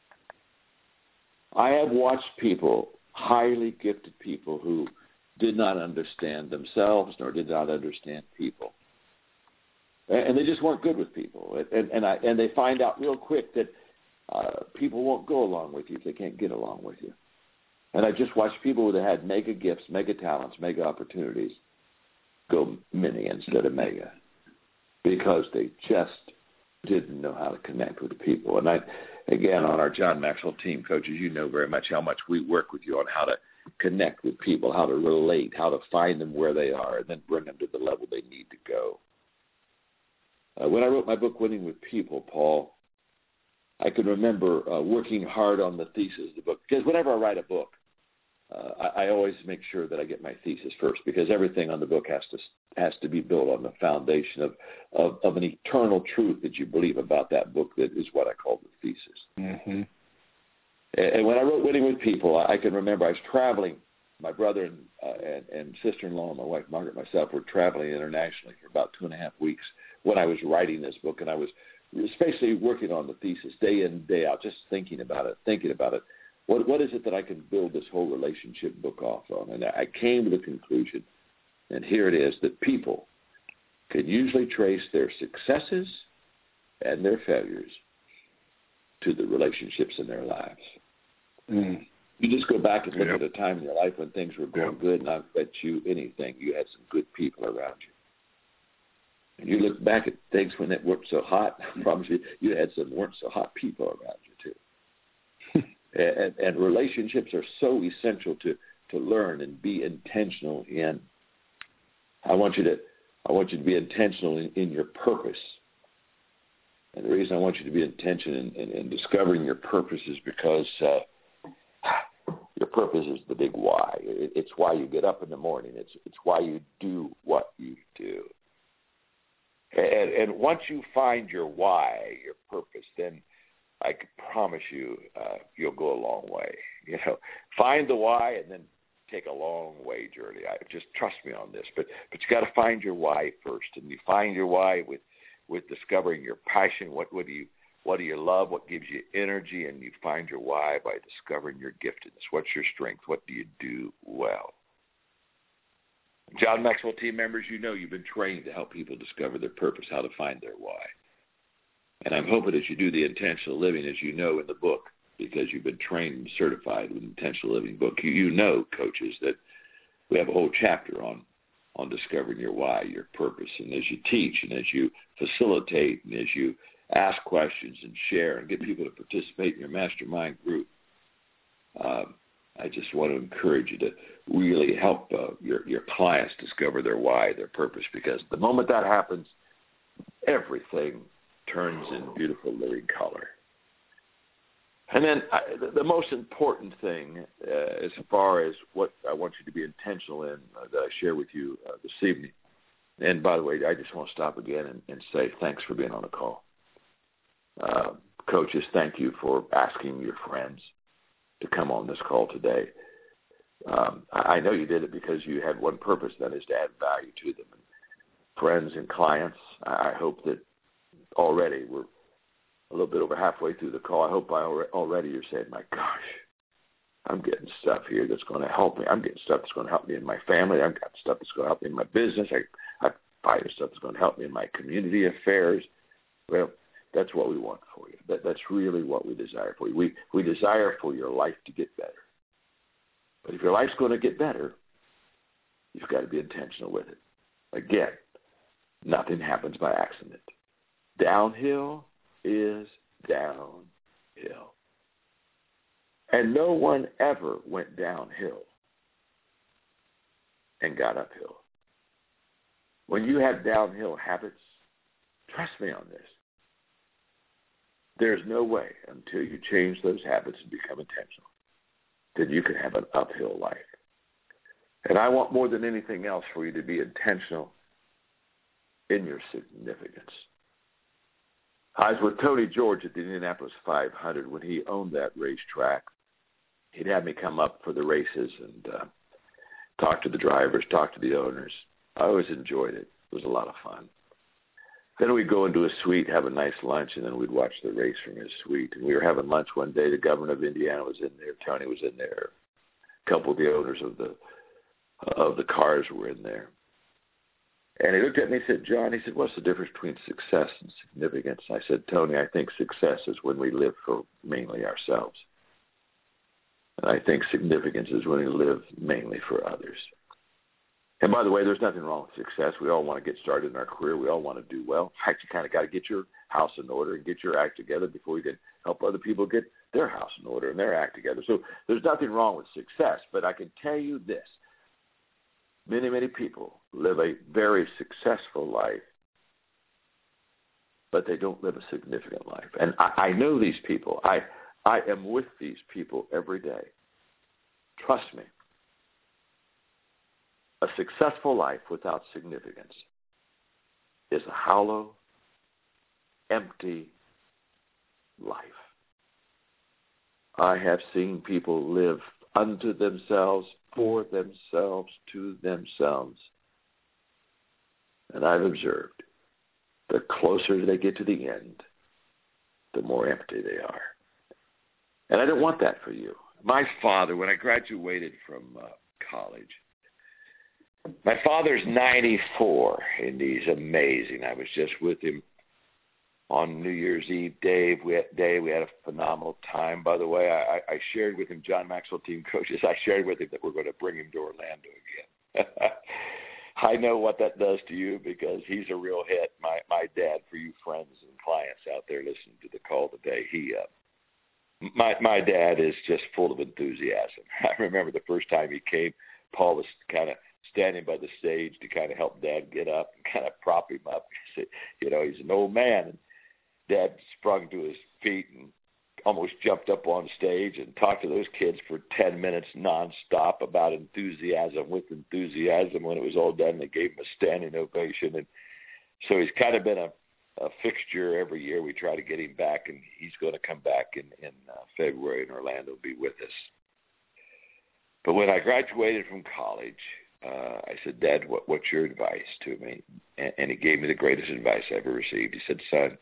I have watched people, highly gifted people, who did not understand themselves nor did not understand people, and they just weren't good with people. And and I and they find out real quick that uh, people won't go along with you if they can't get along with you. And I just watched people that had mega gifts, mega talents, mega opportunities go mini instead of mega because they just didn't know how to connect with the people. And I, again, on our John Maxwell team, coaches, you know very much how much we work with you on how to connect with people, how to relate, how to find them where they are, and then bring them to the level they need to go. Uh, when I wrote my book, Winning with People, Paul, I can remember uh, working hard on the thesis of the book, because whenever I write a book, Uh, I, I always make sure that I get my thesis first, because everything on the book has to has to be built on the foundation of, of, of an eternal truth that you believe about that book. That is what I call the thesis. Mm-hmm. And, and when I wrote Winning with People, I, I can remember I was traveling. My brother and, uh, and, and sister-in-law, my wife Margaret, and myself were traveling internationally for about two and a half weeks when I was writing this book, and I was especially working on the thesis day in, day out, just thinking about it, thinking about it. What what is it that I can build this whole relationship book off on? And I came to the conclusion, and here it is, that people can usually trace their successes and their failures to the relationships in their lives. Mm. You just go back and look yep. at a time in your life when things were going yep. good, and I bet you anything, you had some good people around you. And you look back at things when it weren't so hot, I promise you, you had some weren't so hot people around you too. And, and relationships are so essential to, to learn and be intentional in. I want you to I want you to be intentional in, in your purpose. And the reason I want you to be intentional in, in, in discovering your purpose is because uh, your purpose is the big why. It, it's why you get up in the morning. It's it's why you do what you do. And, and once you find your why, your purpose, then I can promise you, uh, you'll go a long way. You know, find the why and then take a long way journey. I, just trust me on this. But but you got to find your why first, and you find your why with, with discovering your passion. What what do you what do you love? What gives you energy? And you find your why by discovering your giftedness. What's your strength? What do you do well? John Maxwell team members, you know you've been trained to help people discover their purpose, how to find their why. And I'm hoping as you do the intentional living, as you know in the book, because you've been trained and certified with intentional living book, you, you know, coaches, that we have a whole chapter on, on discovering your why, your purpose. And as you teach and as you facilitate and as you ask questions and share and get people to participate in your mastermind group, um, I just want to encourage you to really help uh, your, your clients discover their why, their purpose, because the moment that happens, everything turns in beautiful living color. And then I, the, the most important thing uh, as far as what I want you to be intentional in uh, that I share with you uh, this evening, and by the way, I just want to stop again and, and say thanks for being on the call. Uh, coaches, thank you for asking your friends to come on this call today. Um, I, I know you did it because you had one purpose, that is to add value to them. And friends and clients, I, I hope that already we're a little bit over halfway through the call. I hope I already you're saying, my gosh, I'm getting stuff here that's going to help me. I'm getting stuff that's going to help me in my family. I've got stuff that's going to help me in my business. I, I find stuff that's going to help me in my community affairs. Well, that's what we want for you. That, that's really what we desire for you. We, we desire for your life to get better. But if your life's going to get better, you've got to be intentional with it. Again, nothing happens by accident. Downhill is downhill. And no one ever went downhill and got uphill. when you have downhill habits, trust me on this, there's no way until you change those habits and become intentional that you can have an uphill life. And I want more than anything else for you to be intentional in your significance. I was with Tony George at the Indianapolis five hundred when he owned that racetrack. He'd have me come up for the races and uh, talk to the drivers, talk to the owners. I always enjoyed it. It was a lot of fun. Then we'd go into a suite, have a nice lunch, and then we'd watch the race from his suite. And we were having lunch one day. The governor of Indiana was in there. Tony was in there. A couple of the owners of the of the cars were in there. And he looked at me and said, John, he said, what's the difference between success and significance? I said, Tony, I think success is when we live for mainly ourselves. And I think significance is when we live mainly for others. And by the way, there's nothing wrong with success. We all want to get started in our career. We all want to do well. In fact, you kind of got to get your house in order and get your act together before you can help other people get their house in order and their act together. So there's nothing wrong with success. But I can tell you this. Many, many people live a very successful life, but they don't live a significant life. And I, I know these people. I, I am with these people every day. Trust me. A successful life without significance is a hollow, empty life. I have seen people live unto themselves, for themselves, to themselves. And I've observed the closer they get to the end, the more empty they are. And I don't want that for you. My father, when I graduated from uh, college, my father's ninety-four, and he's amazing. I was just with him on New Year's Eve day. We had, day. we had a phenomenal time. By the way, I, I shared with him, John Maxwell team coaches, I shared with him that we're going to bring him to Orlando again. I know what that does to you because he's a real hit. My my dad, for you friends and clients out there listening to the call today, he uh, my my dad is just full of enthusiasm. I remember the first time he came, Paul was kind of standing by the stage to kind of help Dad get up and kind of prop him up. You know, he's an old man. And Dad sprung to his feet and almost jumped up on stage and talked to those kids for ten minutes nonstop about enthusiasm with enthusiasm. When it was all done, they gave him a standing ovation. And so he's kind of been a, a fixture every year. We try to get him back, and he's going to come back in, in uh, February in Orlando, be with us. But when I graduated from college, Uh, I said, Dad, what, what's your advice to me? And, and he gave me the greatest advice I ever received. He said, son,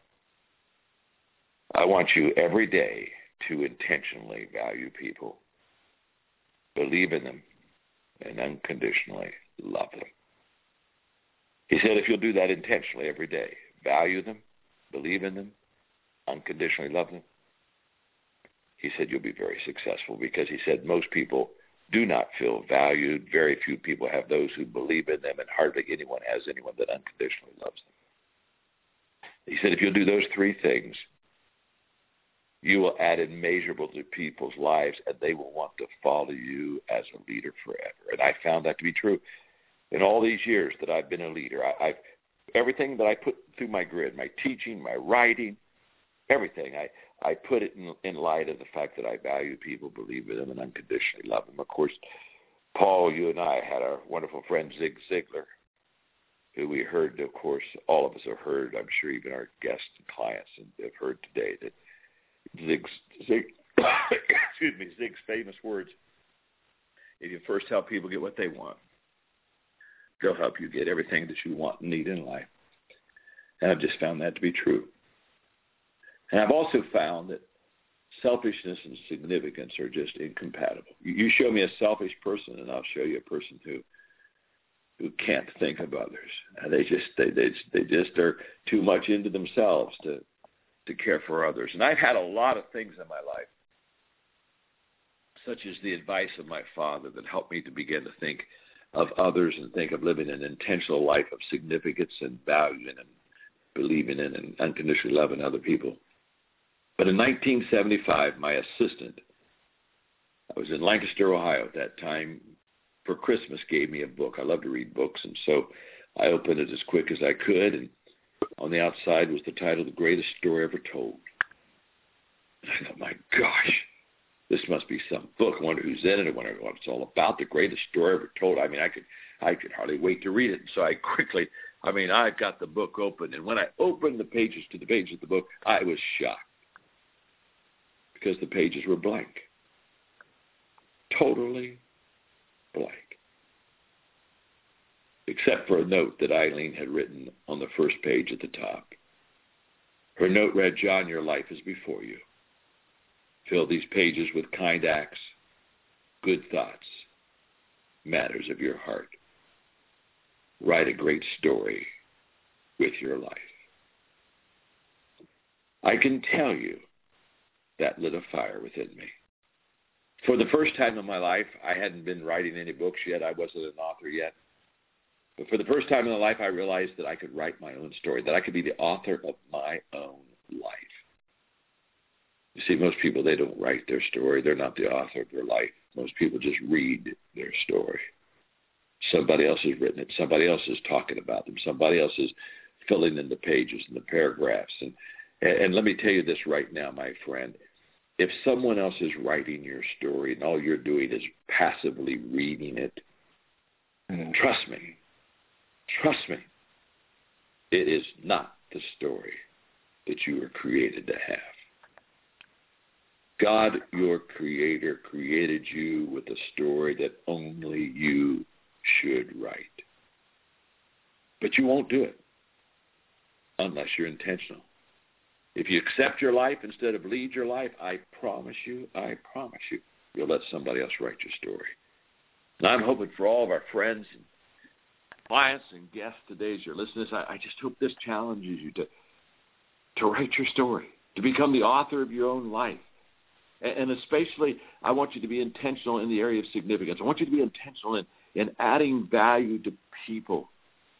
I want you every day to intentionally value people, believe in them, and unconditionally love them. He said, if you'll do that intentionally every day, value them, believe in them, unconditionally love them, he said, you'll be very successful, because he said most people do not feel valued. Very few people have those who believe in them, and hardly anyone has anyone that unconditionally loves them. He said, if you'll do those three things, you will add immeasurable to people's lives, and they will want to follow you as a leader forever. And I found that to be true. In all these years that I've been a leader, I, I've everything that I put through my grid, my teaching, my writing, everything, I, I put it in, in light of the fact that I value people, believe in them, and unconditionally love them. Of course, Paul, you and I had our wonderful friend Zig Ziglar, who we heard, of course, all of us have heard, I'm sure even our guests and clients have heard today, that Zig's, Zig, excuse me, Zig's famous words, if you first help people get what they want, they'll help you get everything that you want and need in life. And I've just found that to be true. And I've also found that selfishness and significance are just incompatible. You show me a selfish person, and I'll show you a person who who can't think of others. And they just they they they just are too much into themselves to to care for others. And I've had a lot of things in my life, such as the advice of my father, that helped me to begin to think of others and think of living an intentional life of significance and valuing and believing in and unconditionally loving other people. But in nineteen seventy-five, my assistant, I was in Lancaster, Ohio at that time, for Christmas gave me a book. I love to read books, and so I opened it as quick as I could, and on the outside was the title, The Greatest Story Ever Told. And I thought, my gosh, this must be some book. I wonder who's in it. I wonder what it's all about. The Greatest Story Ever Told. I mean, I could, I could hardly wait to read it. And so I quickly, I mean, I got the book open. And when I opened the pages to the pages of the book, I was shocked because the pages were blank. Totally blank. Except for a note that Eileen had written on the first page at the top. Her note read, John, your life is before you. Fill these pages with kind acts, good thoughts, matters of your heart. Write a great story with your life. I can tell you that lit a fire within me. For the first time in my life, I hadn't been writing any books yet. I wasn't an author yet. But for the first time in my life, I realized that I could write my own story, that I could be the author of my own life. You see, most people, they don't write their story. They're not the author of their life. Most people just read their story. Somebody else has written it. Somebody else is talking about them. Somebody else is filling in the pages and the paragraphs. And, and let me tell you this right now, my friend. If someone else is writing your story and all you're doing is passively reading it, mm-hmm. trust me, trust me, it is not the story that you were created to have. God, your creator, created you with a story that only you should write. But you won't do it unless you're intentional. If you accept your life instead of lead your life, I promise you, I promise you, you'll let somebody else write your story. And I'm hoping for all of our friends and clients and guests today as you're listening to this, I, I just hope this challenges you to, to write your story, to become the author of your own life. And especially, I want you to be intentional in the area of significance. I want you to be intentional in, in adding value to people.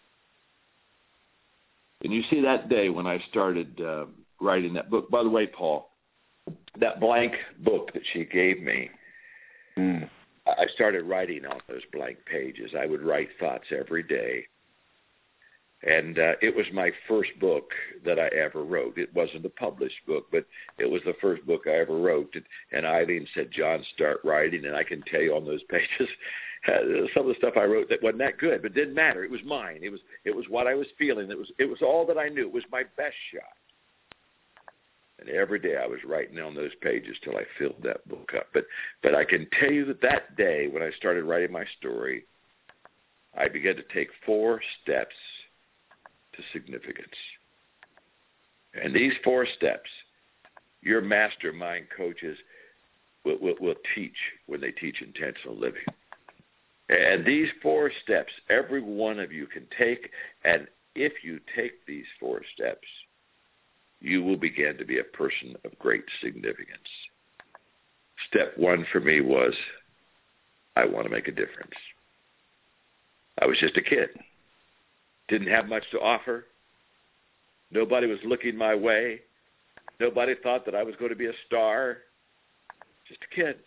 And you see that day when I started uh, writing that book. By the way, Paul, that blank book that she gave me, mm. I started writing on those blank pages. I would write thoughts every day. And uh, it was my first book that I ever wrote. It wasn't a published book, but it was the first book I ever wrote. And, and Eileen said, John, start writing. And I can tell you on those pages, uh, some of the stuff I wrote that wasn't that good, but it didn't matter. It was mine. It was it was what I was feeling. It was it was all that I knew. It was my best shot. And every day I was writing on those pages till I filled that book up. But but I can tell you that that day when I started writing my story, I began to take four steps to significance. And these four steps, your mastermind coaches will, will, will teach when they teach intentional living. And these four steps, every one of you can take, and if you take these four steps, you will begin to be a person of great significance. Step one for me was, I want to make a difference. I was just a kid. Didn't have much to offer. Nobody was looking my way. Nobody thought that I was going to be a star. Just a kid.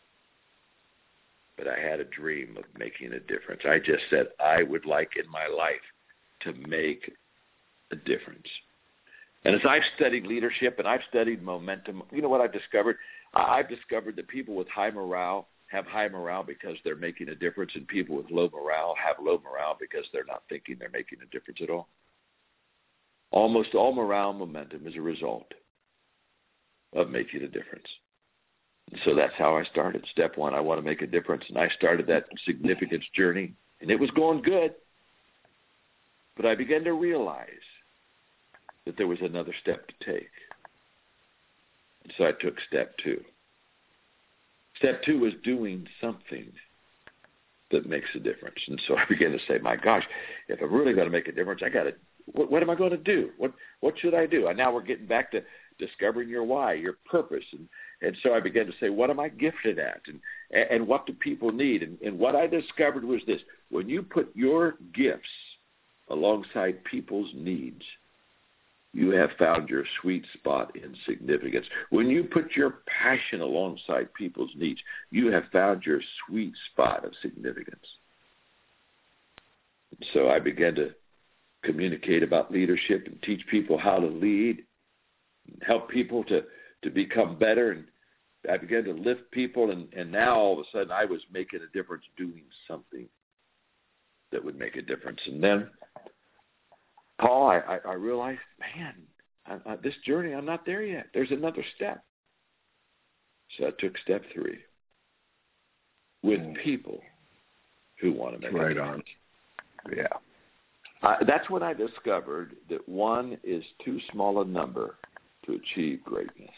But I had a dream of making a difference. I just said I would like in my life to make a difference. And as I've studied leadership and I've studied momentum, you know what I've discovered? I've discovered that people with high morale have high morale because they're making a difference, and people with low morale have low morale because they're not thinking they're making a difference at all. Almost all morale momentum is a result of making a difference. And so that's how I started. Step one, I want to make a difference. And I started that significance journey, and it was going good. But I began to realize that there was another step to take. And so I took step two. Step two was doing something that makes a difference. And so I began to say, my gosh, if I'm really going to make a difference, I got to, what, what am I going to do? What what should I do? And now we're getting back to discovering your why, your purpose. And, and so I began to say, what am I gifted at? And, and what do people need? And, and what I discovered was this. When you put your gifts alongside people's needs, you have found your sweet spot in significance. When you put your passion alongside people's needs, you have found your sweet spot of significance. So I began to communicate about leadership and teach people how to lead, and help people to, to become better. And I began to lift people, and, and now all of a sudden I was making a difference, doing something that would make a difference. And then, Paul, I, I, I realized, man, I, I, this journey, I'm not there yet. There's another step. So I took step three with people who want to make
right
a difference.
on. Yeah.
Uh, that's when I discovered that one is too small a number to achieve greatness.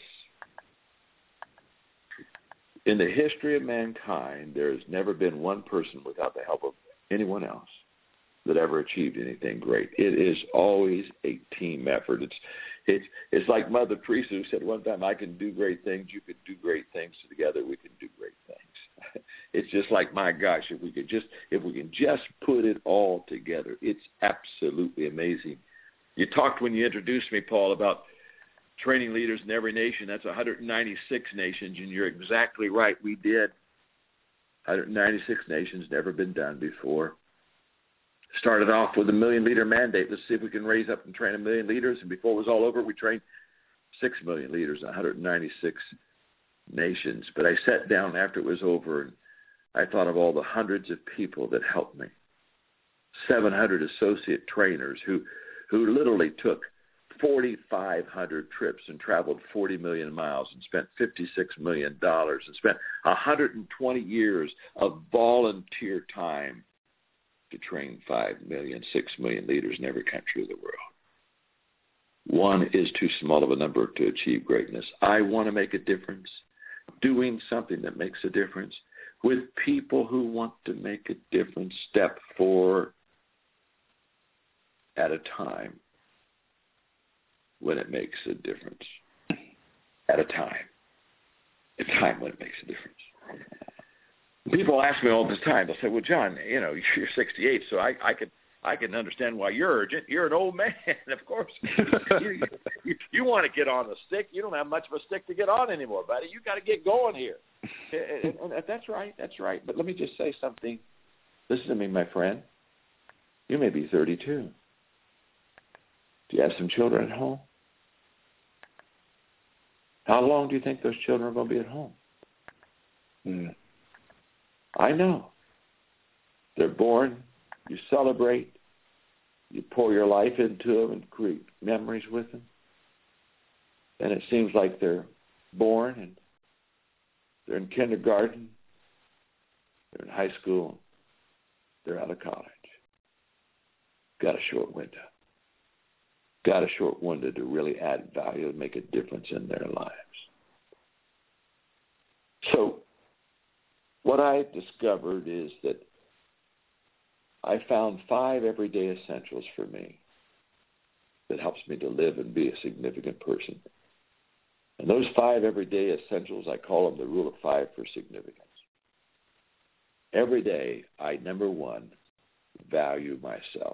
In the history of mankind, there has never been one person without the help of anyone else that ever achieved anything great. It is always a team effort. It's it's it's like Mother Teresa, who said one time, "I can do great things. You can do great things. Together, we can do great things." It's just like, my gosh, if we could just if we can just put it all together, it's absolutely amazing. You talked when you introduced me, Paul, about training leaders in every nation. That's one hundred ninety-six nations, and you're exactly right. We did. one hundred ninety-six nations, never been done before. Started off with a million-leader mandate. Let's see if we can raise up and train a million leaders. And before it was all over, we trained six million leaders in one hundred ninety-six nations. But I sat down after it was over, and I thought of all the hundreds of people that helped me. seven hundred associate trainers who, who literally took forty-five hundred trips and traveled forty million miles and spent fifty-six million dollars and spent one hundred twenty years of volunteer time to train five million, six million leaders in every country of the world. One is too small of a number to achieve greatness. I want to make a difference, doing something that makes a difference with people who want to make a difference, step four at a time when it makes a difference. At a time. A time when it makes a difference. People ask me all the time, they'll say, well, John, you know, you're sixty-eight, so I, I can I can understand why you're urgent. You're an old man, of course. you, you, you want to get on the stick. You don't have much of a stick to get on anymore, buddy. You got to get going here. And, and, and that's right, that's right. But let me just say something. Listen to me, my friend. You may be thirty-two. Do you have some children at home? How long do you think those children are going to be at home? Mm. I know. They're born, you celebrate, you pour your life into them and create memories with them. And it seems like they're born and they're in kindergarten, they're in high school, they're out of college. Got a short window. Got a short window to really add value and make a difference in their lives. So, what I discovered is that I found five everyday essentials for me that helps me to live and be a significant person. And those five everyday essentials, I call them the rule of five for significance. Every day, I, number one, value myself.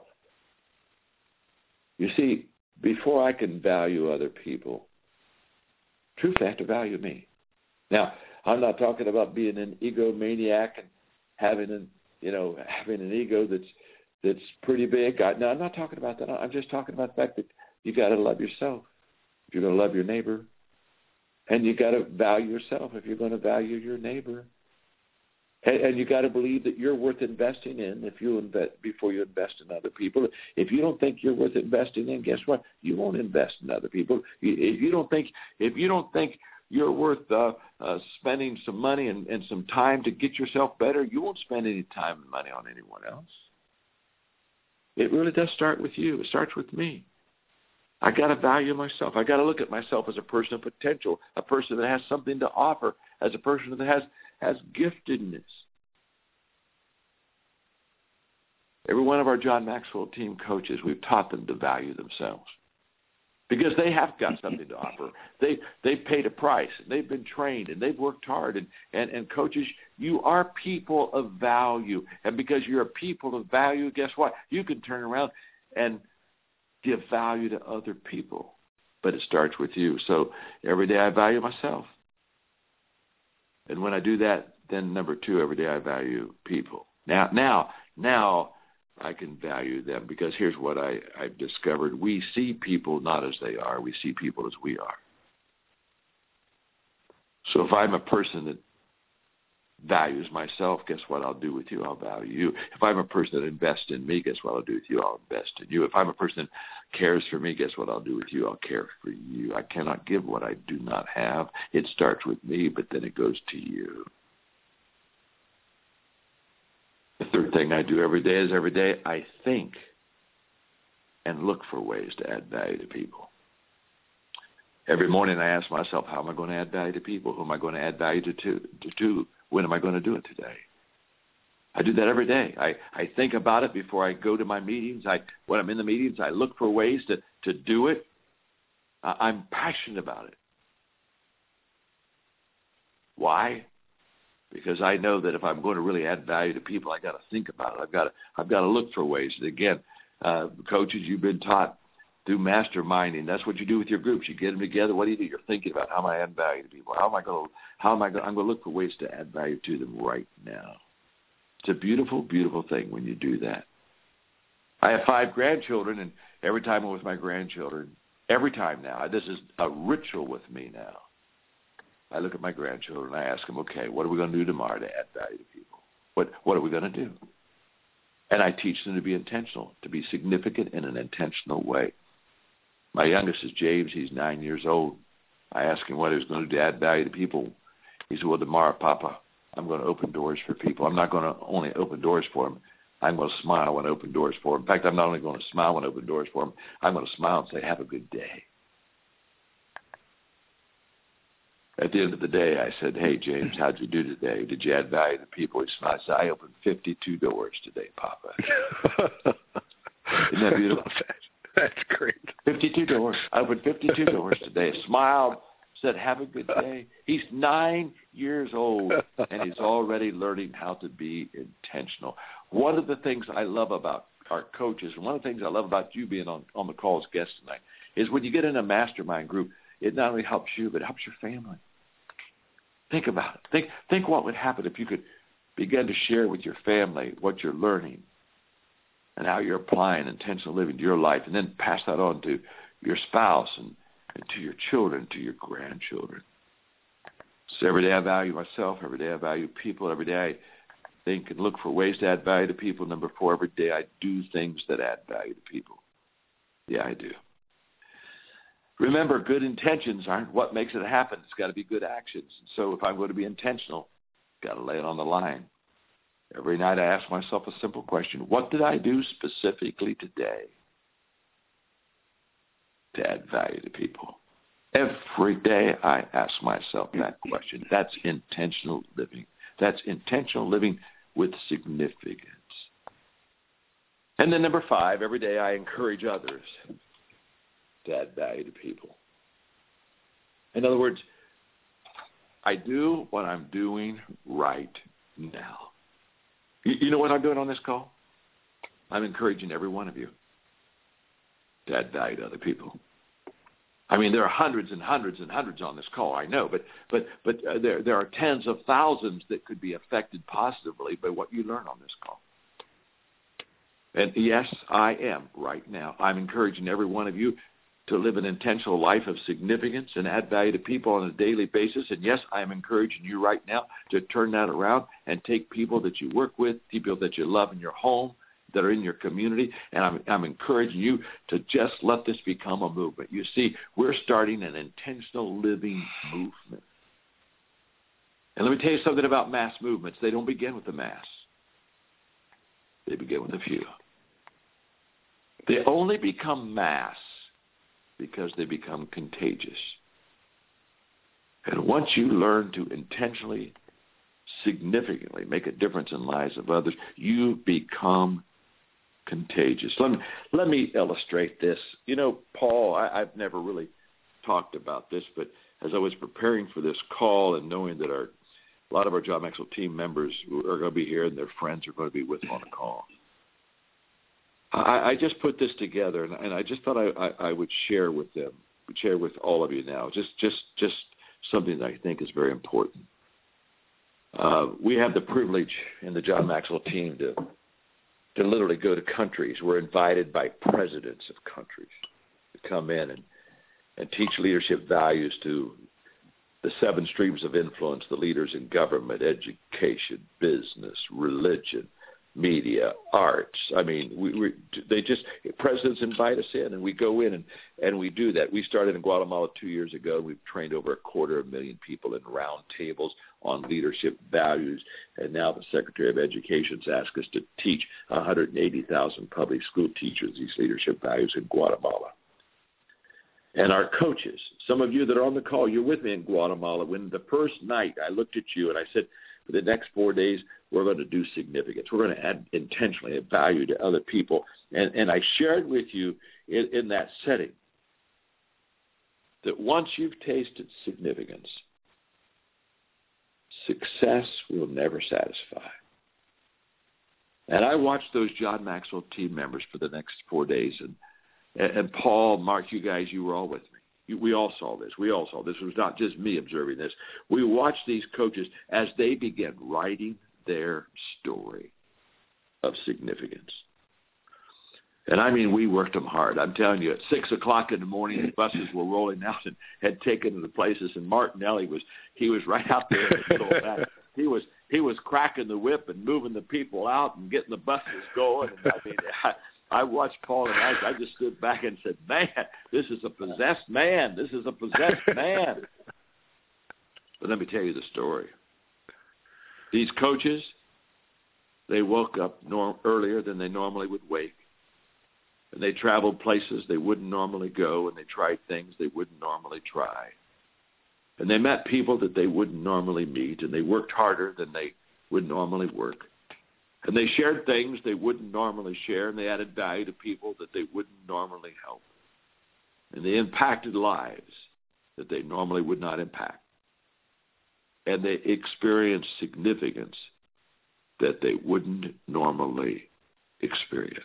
You see, before I can value other people, truthfully, I have to value me. Now, I'm not talking about being an egomaniac and having an, you know, having an ego that's that's pretty big. I, no, I'm not talking about that. I'm just talking about the fact that you got to love yourself if you're going to love your neighbor, and you got to value yourself if you're going to value your neighbor, and, and you got to believe that you're worth investing in if you invest before you invest in other people. If you don't think you're worth investing in, guess what? You won't invest in other people. If you don't think if you don't think you're worth uh, uh, spending some money and, and some time to get yourself better, you won't spend any time and money on anyone else. It really does start with you. It starts with me. I got to value myself. I got to look at myself as a person of potential, a person that has something to offer, as a person that has, has giftedness. Every one of our John Maxwell team coaches, we've taught them to value themselves. Because they have got something to offer. They, they've paid a price. And they've been trained, and they've worked hard. And, and, and coaches, you are people of value. And because you're a people of value, guess what? You can turn around and give value to other people. But it starts with you. So every day I value myself. And when I do that, then number two, every day I value people. Now, now, now, I can value them, because here's what I, I've discovered. We see people not as they are. We see people as we are. So if I'm a person that values myself, guess what I'll do with you? I'll value you. If I'm a person that invests in me, guess what I'll do with you? I'll invest in you. If I'm a person that cares for me, guess what I'll do with you? I'll care for you. I cannot give what I do not have. It starts with me, but then it goes to you. The third thing I do every day is every day I think and look for ways to add value to people. Every morning I ask myself, how am I going to add value to people? Who am I going to add value to? to, to, to? When am I going to do it today? I do that every day. I, I think about it before I go to my meetings. I when I'm in the meetings, I look for ways to, to do it. Uh, I'm passionate about it. Why? Because I know that if I'm going to really add value to people, I got to think about it. I've got to I've got to look for ways. Again, uh, coaches, you've been taught through masterminding. That's what you do with your groups. You get them together. What do you do? You're thinking about, how am I adding value to people? How am I going to? How am I going? I'm going to look for ways to add value to them right now. It's a beautiful, beautiful thing when you do that. I have five grandchildren, and every time I'm with my grandchildren, every time now, this is a ritual with me now. I look at my grandchildren and I ask them, okay, what are we going to do tomorrow to add value to people? What What are we going to do? And I teach them to be intentional, to be significant in an intentional way. My youngest is James. He's nine years old. I asked him what he was going to do to add value to people. He said, well, tomorrow, Papa, I'm going to open doors for people. I'm not going to only open doors for them. I'm going to smile when I open doors for them. In fact, I'm not only going to smile when I open doors for them, I'm going to smile and say, have a good day. At the end of the day, I said, hey, James, how'd you do today? Did you add value to people? He smiled. I said, I opened fifty-two doors today, Papa. Isn't that beautiful?
That's great.
fifty-two doors. I opened fifty-two doors today. Smiled, said, have a good day. He's nine years old, and he's already learning how to be intentional. One of the things I love about our coaches, and one of the things I love about you being on, on the call as guest tonight, is when you get in a mastermind group, it not only helps you, but it helps your family. Think about it. Think think what would happen if you could begin to share with your family what you're learning and how you're applying intentional living to your life, and then pass that on to your spouse and, and to your children, to your grandchildren. So every day I value myself. Every day I value people. Every day I think and look for ways to add value to people. Number four, every day I do things that add value to people. Yeah, I do. Remember, good intentions aren't what makes it happen. It's got to be good actions. So if I'm going to be intentional, I've got to lay it on the line. Every night I ask myself a simple question. What did I do specifically today to add value to people? Every day I ask myself that question. That's intentional living. That's intentional living with significance. And then number five, every day I encourage others to add value to people. In other words, I do what I'm doing right now. You, you know what I'm doing on this call? I'm encouraging every one of you to add value to other people. I mean, there are hundreds and hundreds and hundreds on this call, I know, but but but uh, there there are tens of thousands that could be affected positively by what you learn on this call. And yes, I am right now. I'm encouraging every one of you to live an intentional life of significance and add value to people on a daily basis. And yes, I am encouraging you right now to turn that around and take people that you work with, people that you love in your home, that are in your community, and I'm, I'm encouraging you to just let this become a movement. You see, we're starting an intentional living movement. And let me tell you something about mass movements. They don't begin with the mass. They begin with a few. They only become mass because they become contagious. And once you learn to intentionally, significantly make a difference in the lives of others, you become contagious. Let me, let me illustrate this. You know, Paul, I, I've never really talked about this, but as I was preparing for this call and knowing that our a lot of our John Maxwell team members are going to be here and their friends are going to be with them on the call, I, I just put this together, and, and I just thought I, I, I would share with them, share with all of you now, just just just something that I think is very important. Uh, we have the privilege in the John Maxwell team to to literally go to countries. We're invited by presidents of countries to come in and, and teach leadership values to the seven streams of influence, the leaders in government, education, business, religion, media, arts. I mean, we, we they just presidents invite us in, and we go in and, and we do that. We started in Guatemala two years ago. We've trained over a quarter of a million people in round tables on leadership values, and now the Secretary of Education's asked us to teach one hundred eighty thousand public school teachers these leadership values in Guatemala. And our coaches, some of you that are on the call, you're with me in Guatemala. When the first night I looked at you and I said, for the next four days, we're going to do significance. We're going to add intentionally a value to other people. And, and I shared with you in, in that setting that once you've tasted significance, success will never satisfy. And I watched those John Maxwell team members for the next four days. And, and Paul, Mark, you guys, you were all with me. We all saw this. We all saw this. It was not just me observing this. We watched these coaches as they began writing their story of significance. And I mean, we worked them hard. I'm telling you, at six o'clock in the morning, the buses were rolling out and had taken them to places. And Martinelli was he was right out there. he was he was cracking the whip and moving the people out and getting the buses going. And I mean, I, I watched Paul and I, I just stood back and said, man, this is a possessed man. This is a possessed man. But let me tell you the story. These coaches, they woke up norm- earlier than they normally would wake. And they traveled places they wouldn't normally go, and they tried things they wouldn't normally try. And they met people that they wouldn't normally meet, and they worked harder than they would normally work. And they shared things they wouldn't normally share, and they added value to people that they wouldn't normally help. And they impacted lives that they normally would not impact. And they experienced significance that they wouldn't normally experience.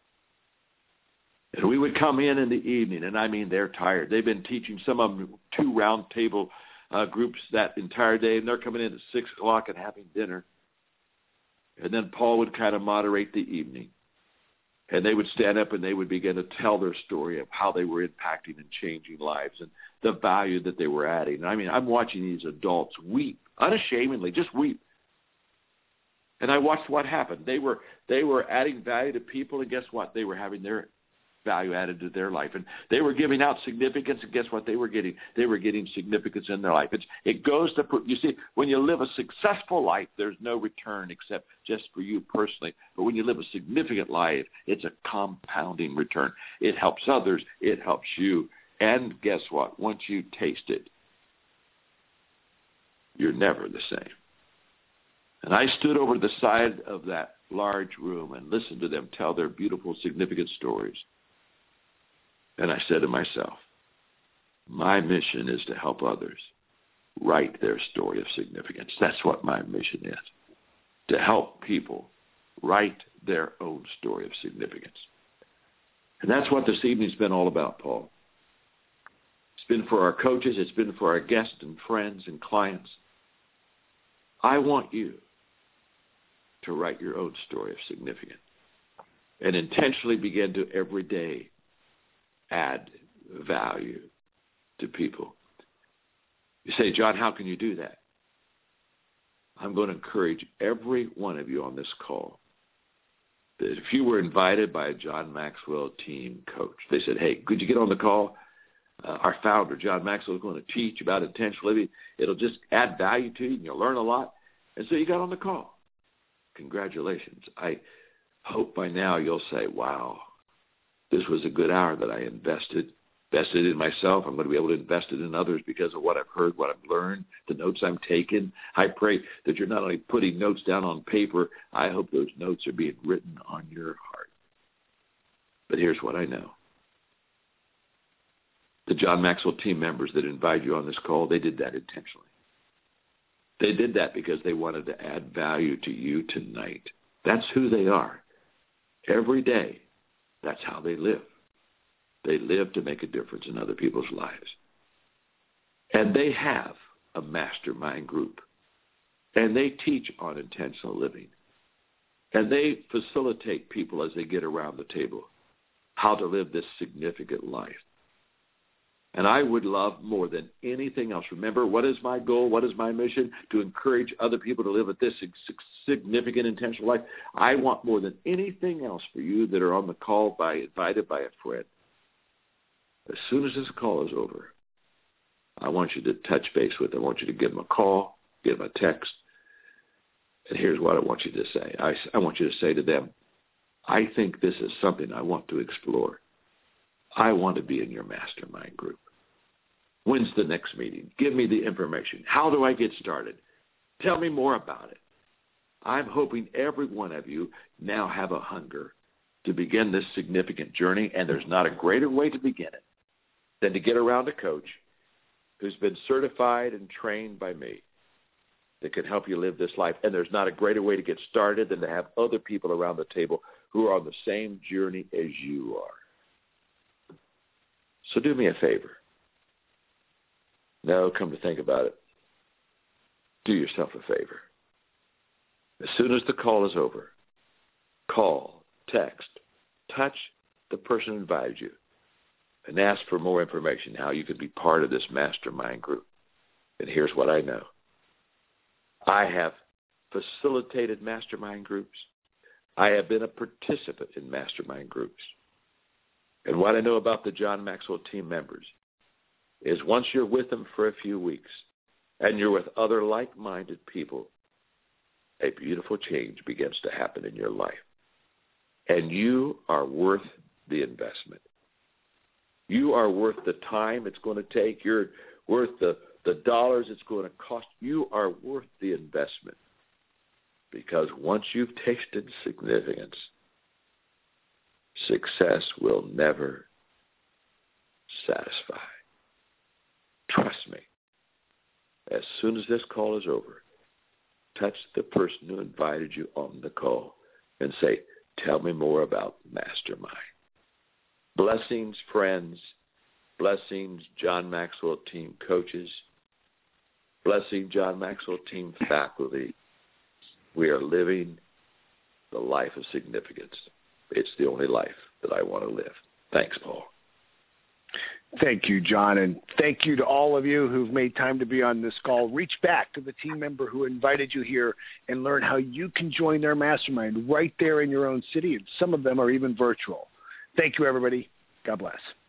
And we would come in in the evening, and I mean, they're tired. They've been teaching some of them two round table uh, groups that entire day, and they're coming in at six o'clock and having dinner. And then Paul would kind of moderate the evening. And they would stand up and they would begin to tell their story of how they were impacting and changing lives and the value that they were adding. I mean, I'm watching these adults weep, unashamedly, just weep. And I watched what happened. They were they were adding value to people, and guess what? They were having their value added to their life. And they were giving out significance, and guess what they were getting? They were getting significance in their life. It's, it goes to, you see, when you live a successful life, there's no return except just for you personally. But when you live a significant life, it's a compounding return. It helps others. It helps you. And guess what? Once you taste it, you're never the same. And I stood over the side of that large room and listened to them tell their beautiful, significant stories. And I said to myself, my mission is to help others write their story of significance. That's what my mission is, to help people write their own story of significance. And that's what this evening's been all about, Paul. It's been for our coaches. It's been for our guests and friends and clients. I want you to write your own story of significance and intentionally begin to every day add value to people. You say, John, how can you do that? I'm going to encourage every one of you on this call that if you were invited by a John Maxwell team coach, they said, hey, could you get on the call? Uh, our founder, John Maxwell, is going to teach about intentional living. It'll just add value to you, and you'll learn a lot. And so you got on the call. Congratulations. I hope by now you'll say, wow, this was a good hour that I invested, invested in myself. I'm going to be able to invest it in others because of what I've heard, what I've learned, the notes I'm taking. I pray that you're not only putting notes down on paper, I hope those notes are being written on your heart. But here's what I know. The John Maxwell team members that invite you on this call, they did that intentionally. They did that because they wanted to add value to you tonight. That's who they are. Every day, that's how they live. They live to make a difference in other people's lives. And they have a mastermind group. And they teach on intentional living. And they facilitate people as they get around the table how to live this significant life. And I would love more than anything else. Remember, what is my goal? What is my mission? To encourage other people to live at this significant, intentional life. I want more than anything else for you that are on the call by invited by a friend. As soon as this call is over, I want you to touch base with them. I want you to give them a call, give them a text. And here's what I want you to say. I, I want you to say to them, I think this is something I want to explore. I want to be in your mastermind group. When's the next meeting? Give me the information. How do I get started? Tell me more about it. I'm hoping every one of you now have a hunger to begin this significant journey, and there's not a greater way to begin it than to get around a coach who's been certified and trained by me that can help you live this life. And there's not a greater way to get started than to have other people around the table who are on the same journey as you are. So do me a favor. Now, come to think about it, do yourself a favor. As soon as the call is over, call, text, touch the person who invited you, and ask for more information how you could be part of this mastermind group. And here's what I know. I have facilitated mastermind groups. I have been a participant in mastermind groups. And what I know about the John Maxwell team members is once you're with them for a few weeks and you're with other like-minded people, a beautiful change begins to happen in your life. And you are worth the investment. You are worth the time it's going to take. You're worth the, the dollars it's going to cost. You are worth the investment. Because once you've tasted significance, success will never satisfy. Trust me. As soon as this call is over, touch the person who invited you on the call and say, tell me more about Mastermind. Blessings, friends. Blessings, John Maxwell team coaches. Blessing, John Maxwell team faculty. We are living the life of significance. It's the only life that I want to live. Thanks, Paul.
Thank you, John, and thank you to all of you who've made time to be on this call. Reach back to the team member who invited you here and learn how you can join their mastermind right there in your own city, and some of them are even virtual. Thank you, everybody. God bless.